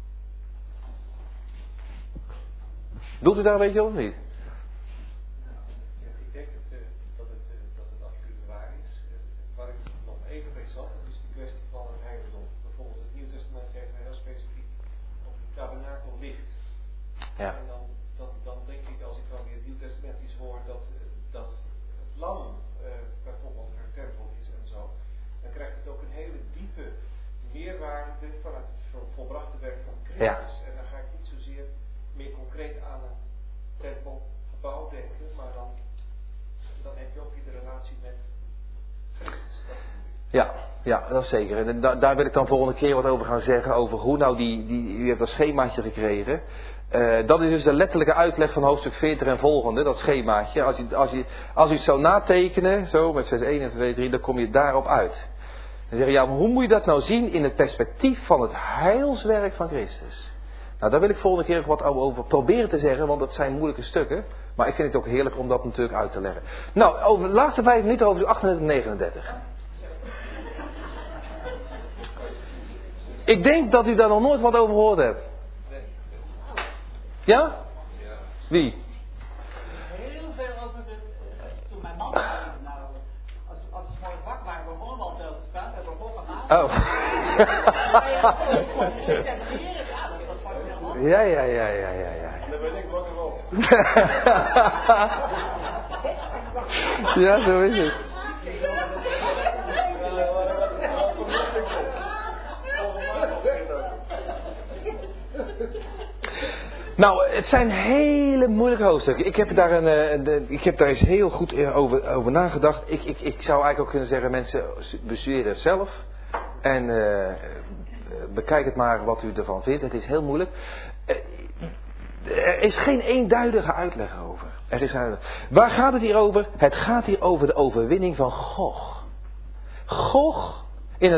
Speaker 1: Doet u daar een beetje of niet?
Speaker 7: Ik denk dat het absoluut waar is. Waar ik nog even bij zat, dat is de kwestie van het heiligdom. Bijvoorbeeld het Nieuw Testament geeft mij heel specifiek op het tabernakellicht.
Speaker 1: Ja.
Speaker 7: En dan denk ik, als ik dan weer het Nieuw Testamentisch hoor, dat het lam bijvoorbeeld haar tempel is en zo, dan krijgt het ook een hele diepe meerwaarde vanuit het volbrachte werk van Christus.
Speaker 1: Ja.
Speaker 7: En dan ga ik niet zozeer meer concreet aan een tempelgebouw denken, maar dan heb je ook weer de relatie met Christus.
Speaker 1: Ja, dat is zeker. En daar wil ik dan volgende keer wat over gaan zeggen, over hoe nou u hebt dat schemaatje gekregen. Dat is dus de letterlijke uitleg van hoofdstuk 40 en volgende, dat schemaatje. Als u het zou natekenen, zo met vers 1 en 2, 3, dan kom je daarop uit. Dan zeg je, ja, maar hoe moet je dat nou zien in het perspectief van het heilswerk van Christus? Nou, daar wil ik volgende keer ook wat over proberen te zeggen, want dat zijn moeilijke stukken. Maar ik vind het ook heerlijk om dat natuurlijk uit te leggen. Nou, over de laatste 5 minuten over 38 en 39. Ik denk dat u daar nog nooit wat over gehoord hebt. Ja? Wie?
Speaker 9: Heel veel over toen mijn man als het mooi vak waren, begonnen we al veel te praten, we begonnen aan.
Speaker 1: Oh. Ja.
Speaker 7: Daar ben ik wakker op.
Speaker 1: Ja, zo is het. Nou, het zijn hele moeilijke hoofdstukken. Ik heb daar eens heel goed over nagedacht. Ik zou eigenlijk ook kunnen zeggen, mensen, bestuderen het zelf. En bekijk het maar wat u ervan vindt. Het is heel moeilijk. Er is geen eenduidige uitleg over. Waar gaat het hier over? Het gaat hier over de overwinning van Gog. Gog in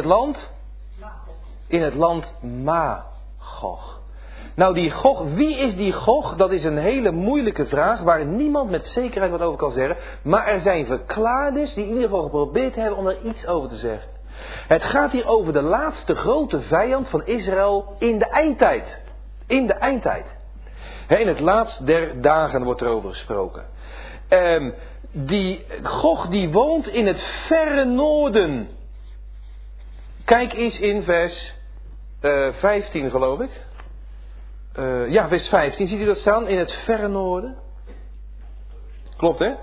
Speaker 1: het land Magog. Nou, die Gog, wie is die Gog? Dat is een hele moeilijke vraag waar niemand met zekerheid wat over kan zeggen. Maar er zijn verklaarders die in ieder geval geprobeerd hebben om er iets over te zeggen. Het gaat hier over de laatste grote vijand van Israël in de eindtijd. In de eindtijd. In het laatst der dagen wordt er over gesproken. Die Gog die woont in het verre noorden. Kijk eens in vers 15 geloof ik. Vers 15. Ziet u dat staan? In het verre noorden. Klopt hè?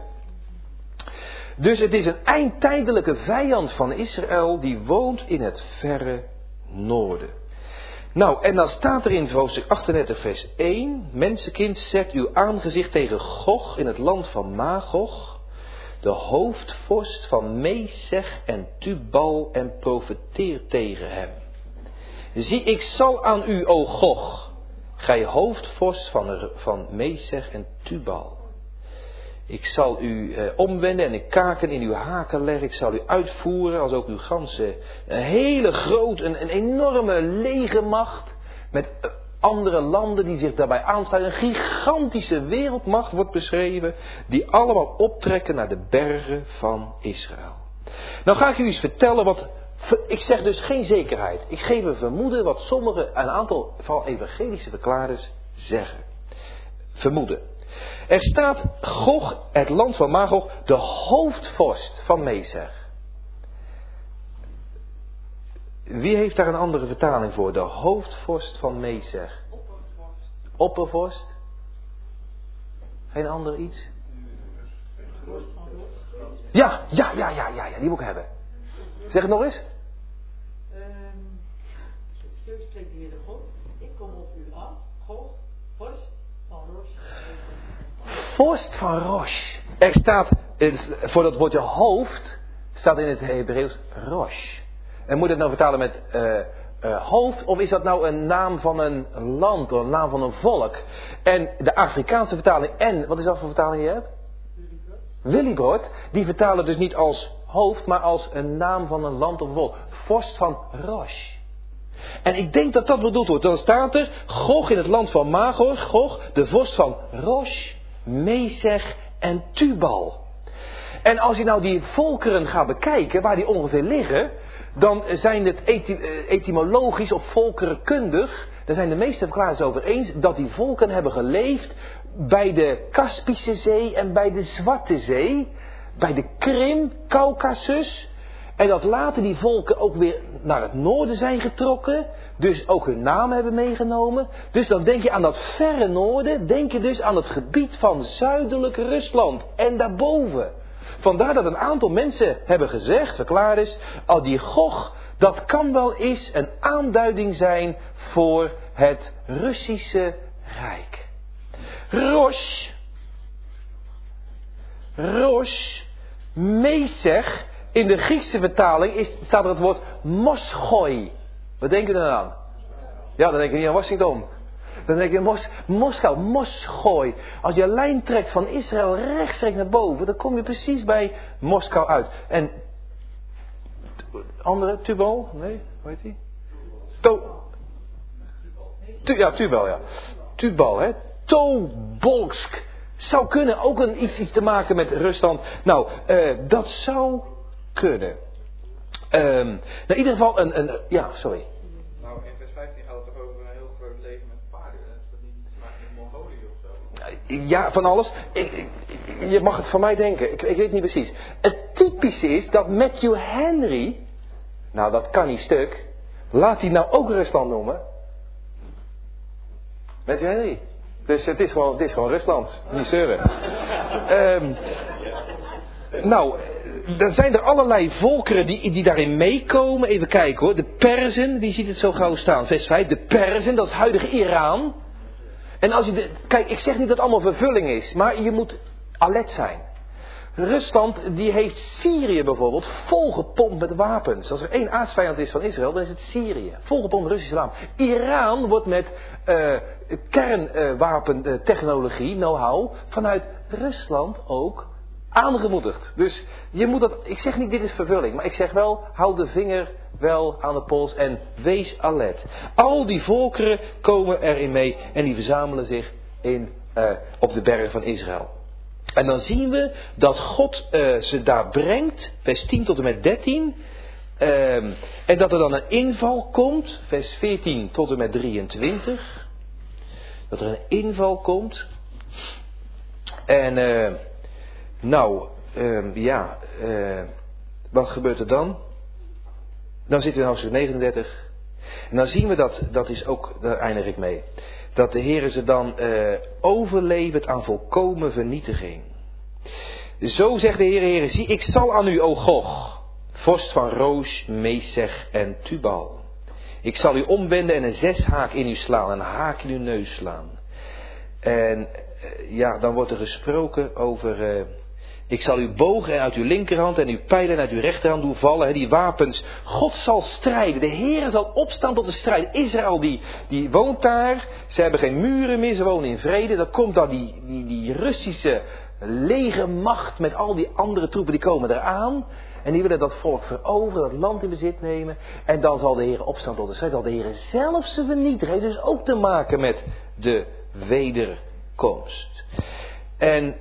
Speaker 1: Dus het is een eindtijdelijke vijand van Israël die woont in het verre noorden. Nou, en dan staat er in hoofdstuk 38 vers 1. Mensenkind, zet uw aangezicht tegen Gog in het land van Magog, de hoofdvorst van Mesech en Tubal, en profeteer tegen hem. Zie, ik zal aan u, o Gog, gij hoofdvorst van Mesech en Tubal. Ik zal u omwenden en de kaken in uw haken leggen. Ik zal u uitvoeren als ook uw ganzen. Een hele grote, een enorme legermacht. Met andere landen die zich daarbij aansluiten. Een gigantische wereldmacht wordt beschreven. Die allemaal optrekken naar de bergen van Israël. Nou ga ik u eens vertellen ik zeg dus geen zekerheid. Ik geef een vermoeden wat een aantal van evangelische verklaarders zeggen. Vermoeden. Er staat Gog, het land van Magog, de hoofdvorst van Mesech. Wie heeft daar een andere vertaling voor? De hoofdvorst van Mesech. Oppervorst. Geen ander iets? Ja, die moet ik hebben. Zeg het nog eens.
Speaker 9: Zo spreekt de Heer de God. Ik kom op u af. Gog, vorst van Rosh.
Speaker 1: Vorst van Rosh. Er staat, voor dat woordje hoofd, staat in het Hebreeuws Rosh. En moet je het nou vertalen met hoofd of is dat nou een naam van een land of een naam van een volk? En de Afrikaanse vertaling en, wat is dat voor vertaling je hebt? Willibrord, die vertalen dus niet als hoofd, maar als een naam van een land of volk. Vorst van Rosh. En ik denk dat dat bedoeld wordt. Dan staat er Gog in het land van Magor, Gog, de vorst van Rosh, Mesech en Tubal. En als je nou die volkeren gaat bekijken, waar die ongeveer liggen, dan zijn het etymologisch of volkerenkundig, daar zijn de meeste verklaarders over eens, dat die volken hebben geleefd bij de Kaspische Zee en bij de Zwarte Zee, bij de Krim, Caucasus. En dat later die volken ook weer naar het noorden zijn getrokken. Dus ook hun naam hebben meegenomen. Dus dan denk je aan dat verre noorden. Denk je dus aan het gebied van zuidelijk Rusland. En daarboven. Vandaar dat een aantal mensen hebben gezegd, verklaard is, al die Gog, dat kan wel eens een aanduiding zijn voor het Russische Rijk. Rosh, Mesech. In de Griekse vertaling staat er het woord Moschoi. Wat denken we dan aan? Ja, dan denk je niet aan Washington. Dan denk je Moskou, Moschoi. Als je een lijn trekt van Israël rechtstreeks naar boven, dan kom je precies bij Moskou uit. En andere, Tubal? Nee, hoe heet die? Tubal, ja. Tubal, hè. Tobolsk. Zou kunnen, ook iets te maken met Rusland. Nou, dat zou kunnen. In ieder geval ja, sorry.
Speaker 10: Nou, in vers 15 gaat het toch over een heel groot leger met paarden. Is dat niet te maken met Mongolië of zo?
Speaker 1: Ja, van alles. Je mag het van mij denken. Ik weet niet precies. Het typische is dat Matthew Henry, nou dat kan niet stuk, laat hij nou ook Rusland noemen. Matthew Henry. Dus het is gewoon Rusland. Niet zeuren. Nou, dan zijn er allerlei volkeren die daarin meekomen. Even kijken hoor. De Perzen, wie ziet het zo gauw staan? Vers 5. De Perzen, dat is het huidige Iran. En als je kijk, ik zeg niet dat het allemaal vervulling is. Maar je moet alert zijn. Rusland, die heeft Syrië bijvoorbeeld volgepompt met wapens. Als er één aardsvijand is van Israël, dan is het Syrië. Volgepompt met Russische wapens. Iran wordt met kernwapentechnologie, know-how, vanuit Rusland ook aangemoedigd. Dus je moet dat, ik zeg niet dit is vervulling, maar ik zeg wel, hou de vinger wel aan de pols en wees alert. Al die volkeren komen erin mee en die verzamelen zich op de berg van Israël. En dan zien we dat God ze daar brengt, vers 10 tot en met 13. En dat er dan een inval komt, vers 14 tot en met 23. Dat er een inval komt. En wat gebeurt er dan? Dan zitten we in hoofdstuk 39. En dan zien we dat is ook, daar eindig ik mee. Dat de Heere ze dan overlevert aan volkomen vernietiging. Zo zegt de Heere, zie, ik zal aan u, o Gog, vorst van Roos, Mesech en Tubal. Ik zal u omwenden en een 6-haak in u slaan, een haak in uw neus slaan. En dan wordt er gesproken over, ik zal uw boog uit uw linkerhand en uw pijlen uit uw rechterhand doen vallen. Die wapens. God zal strijden. De Heer zal opstaan tot de strijd. Israël die woont daar. Ze hebben geen muren meer. Ze wonen in vrede. Dan komt dan die Russische legermacht met al die andere troepen. Die komen eraan. En die willen dat volk veroveren. Dat land in bezit nemen. En dan zal de Heer opstaan tot de strijd. Zal de Heer zelf ze vernietigen. Het heeft dus ook te maken met de wederkomst. En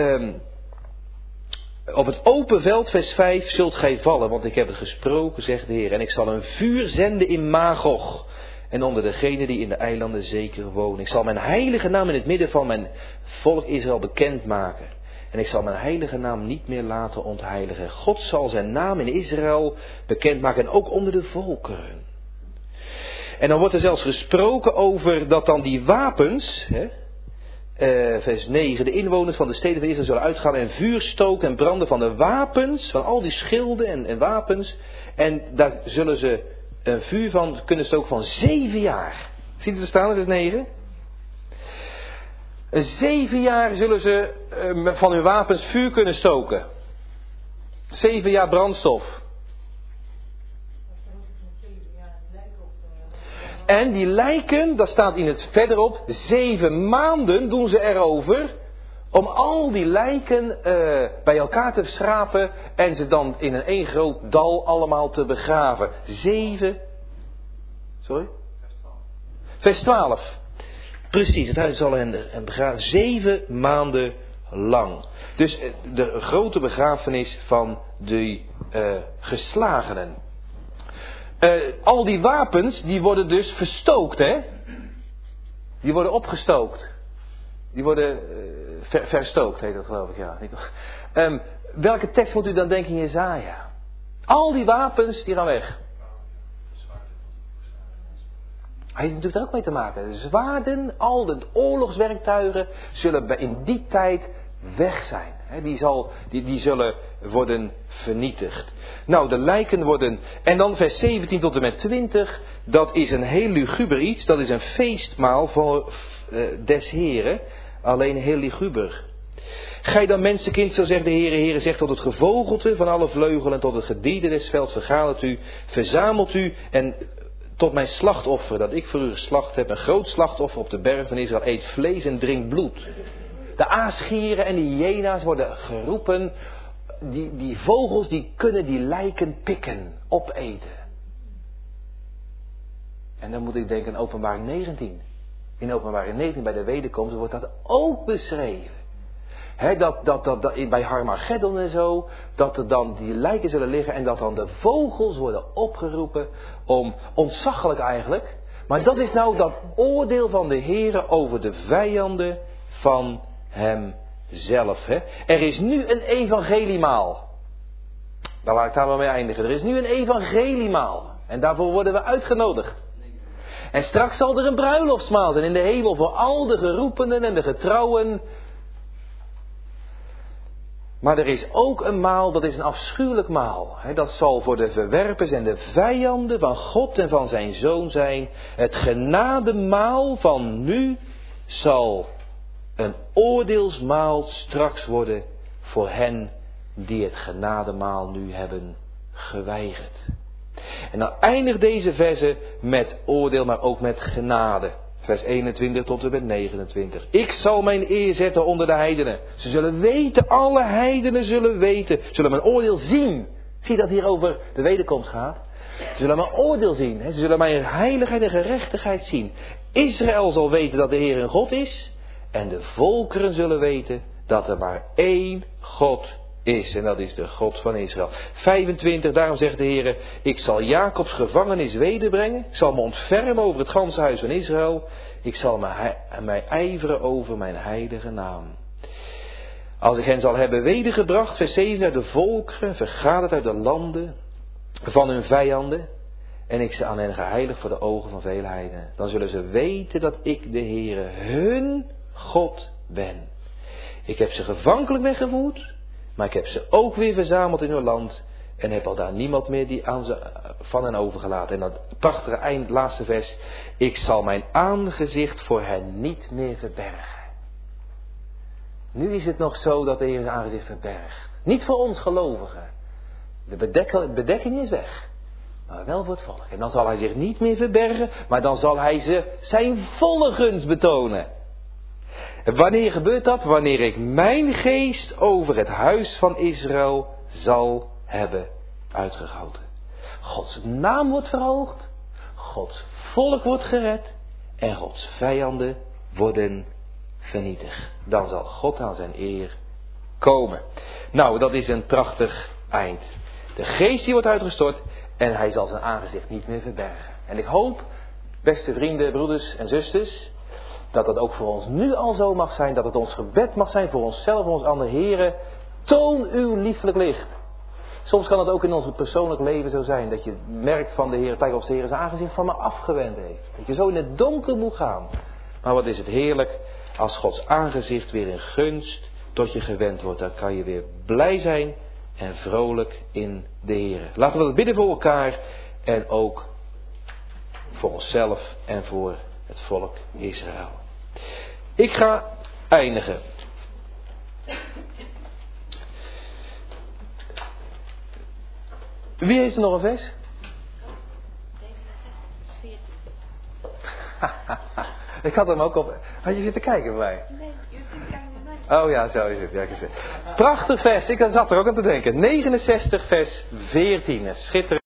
Speaker 1: op het open veld, vers 5, zult gij vallen, want ik heb het gesproken, zegt de Heer. En ik zal een vuur zenden in Magog en onder degenen die in de eilanden zeker wonen. Ik zal mijn heilige naam in het midden van mijn volk Israël bekendmaken. En ik zal mijn heilige naam niet meer laten ontheiligen. God zal zijn naam in Israël bekendmaken en ook onder de volkeren. En dan wordt er zelfs gesproken over dat dan die wapens, vers 9, de inwoners van de steden van Israël zullen uitgaan en vuur stoken en branden van de wapens, van al die schilden en wapens. En daar zullen ze een vuur van kunnen stoken van 7 jaar. Ziet het er staan, vers 9? 7 jaar zullen ze van hun wapens vuur kunnen stoken. 7 jaar brandstof. En die lijken, dat staat in het verderop, 7 maanden doen ze erover om al die lijken bij elkaar te schrapen en ze dan in een één groot dal allemaal te begraven. 7. Sorry? Vers 12. Precies, het huis zal hen begraven. 7 maanden lang. Dus de grote begrafenis van de geslagenen. Al die wapens, die worden dus verstookt, hè? Die worden opgestookt. Die worden verstookt, heet dat geloof ik, ja. Welke tekst moet u dan denken in Jesaja? Al die wapens, die gaan weg. Hij heeft natuurlijk er ook mee te maken. De zwaarden, al de oorlogswerktuigen zullen in die tijd weg zijn. Die zullen worden vernietigd. Nou, de lijken worden... En dan vers 17 tot en met 20. Dat is een heel luguber iets. Dat is een feestmaal voor des Heren. Alleen heel luguber. Gij dan mensenkind, zo zegt de Heere. Heere zegt tot het gevogelte van alle vleugelen en tot het gedierde des velds vergadert u. Verzamelt u en... tot mijn slachtoffer, dat ik voor u geslacht heb, een groot slachtoffer op de berg van Israël, eet vlees en drink bloed. De aasgieren en de hyena's worden geroepen, die vogels die kunnen die lijken pikken, opeten. En dan moet ik denken aan Openbaring 19. In Openbaring 19 bij de wederkomst wordt dat ook beschreven. Dat bij Harmageddon en zo, dat er dan die lijken zullen liggen en dat dan de vogels worden opgeroepen om, ontzaglijk eigenlijk, maar dat is nou dat oordeel van de Heere over de vijanden van hemzelf. Er is nu een evangeliemaal. Daar laat ik daar wel mee eindigen. Er is nu een evangeliemaal en daarvoor worden we uitgenodigd. En straks zal er een bruiloftsmaal zijn in de hemel voor al de geroepenen en de getrouwen. Maar er is ook een maal, dat is een afschuwelijk maal. Dat zal voor de verwerpers en de vijanden van God en van zijn Zoon zijn. Het genademaal van nu zal een oordeelsmaal straks worden voor hen die het genademaal nu hebben geweigerd. En dan eindigt deze verse met oordeel, maar ook met genade. Vers 21 tot en met 29. Ik zal mijn eer zetten onder de heidenen. Ze zullen weten, alle heidenen zullen weten. Zullen mijn oordeel zien. Zie dat hier over de wederkomst gaat. Ze zullen mijn oordeel zien. Ze zullen mijn heiligheid en gerechtigheid zien. Israël zal weten dat de Heer een God is. En de volkeren zullen weten dat er maar één God is. En dat is de God van Israël. 25, daarom zegt de Heer, ik zal Jacobs gevangenis wederbrengen. Ik zal me ontfermen over het ganse huis van Israël. Ik zal mij ijveren over mijn heilige naam. Als ik hen zal hebben wedergebracht, vers 7, uit de volkeren, vergaderd uit de landen van hun vijanden. En ik ze aan hen geheiligd voor de ogen van vele heidenen. Dan zullen ze weten dat ik de Heere hun God ben. Ik heb ze gevankelijk weggevoerd. Maar ik heb ze ook weer verzameld in hun land. En heb al daar niemand meer die aan ze van hen overgelaten. En dat prachtige laatste vers. Ik zal mijn aangezicht voor hen niet meer verbergen. Nu is het nog zo dat de Heer zijn aangezicht verbergt. Niet voor ons gelovigen. De bedekking is weg. Maar wel voor het volk. En dan zal hij zich niet meer verbergen. Maar dan zal hij ze zijn volle gunst betonen. En wanneer gebeurt dat? Wanneer ik mijn geest over het huis van Israël zal hebben uitgegoten. Gods naam wordt verhoogd. Gods volk wordt gered. En Gods vijanden worden vernietigd. Dan zal God aan zijn eer komen. Nou, dat is een prachtig eind. De geest die wordt uitgestort. En hij zal zijn aangezicht niet meer verbergen. En ik hoop, beste vrienden, broeders en zusters, dat dat ook voor ons nu al zo mag zijn. Dat het ons gebed mag zijn voor onszelf, voor ons andere Heren. Toon uw lieflijk licht. Soms kan het ook in ons persoonlijk leven zo zijn. Dat je merkt van de Heer, kijk of de Heer zijn aangezicht van me afgewend heeft. Dat je zo in het donker moet gaan. Maar wat is het heerlijk als Gods aangezicht weer in gunst tot je gewend wordt. Dan kan je weer blij zijn en vrolijk in de Heer. Laten we dat bidden voor elkaar en ook voor onszelf en voor het volk Israël. Ik ga eindigen. Wie heeft er nog een vers? Ik had hem ook op... Had je zitten kijken bij mij?
Speaker 2: Nee, je zit kijken bij mij.
Speaker 1: Oh ja, zo is het. Ja, prachtig vers. Ik zat er ook aan te denken. 69 vers 14. Schitterend.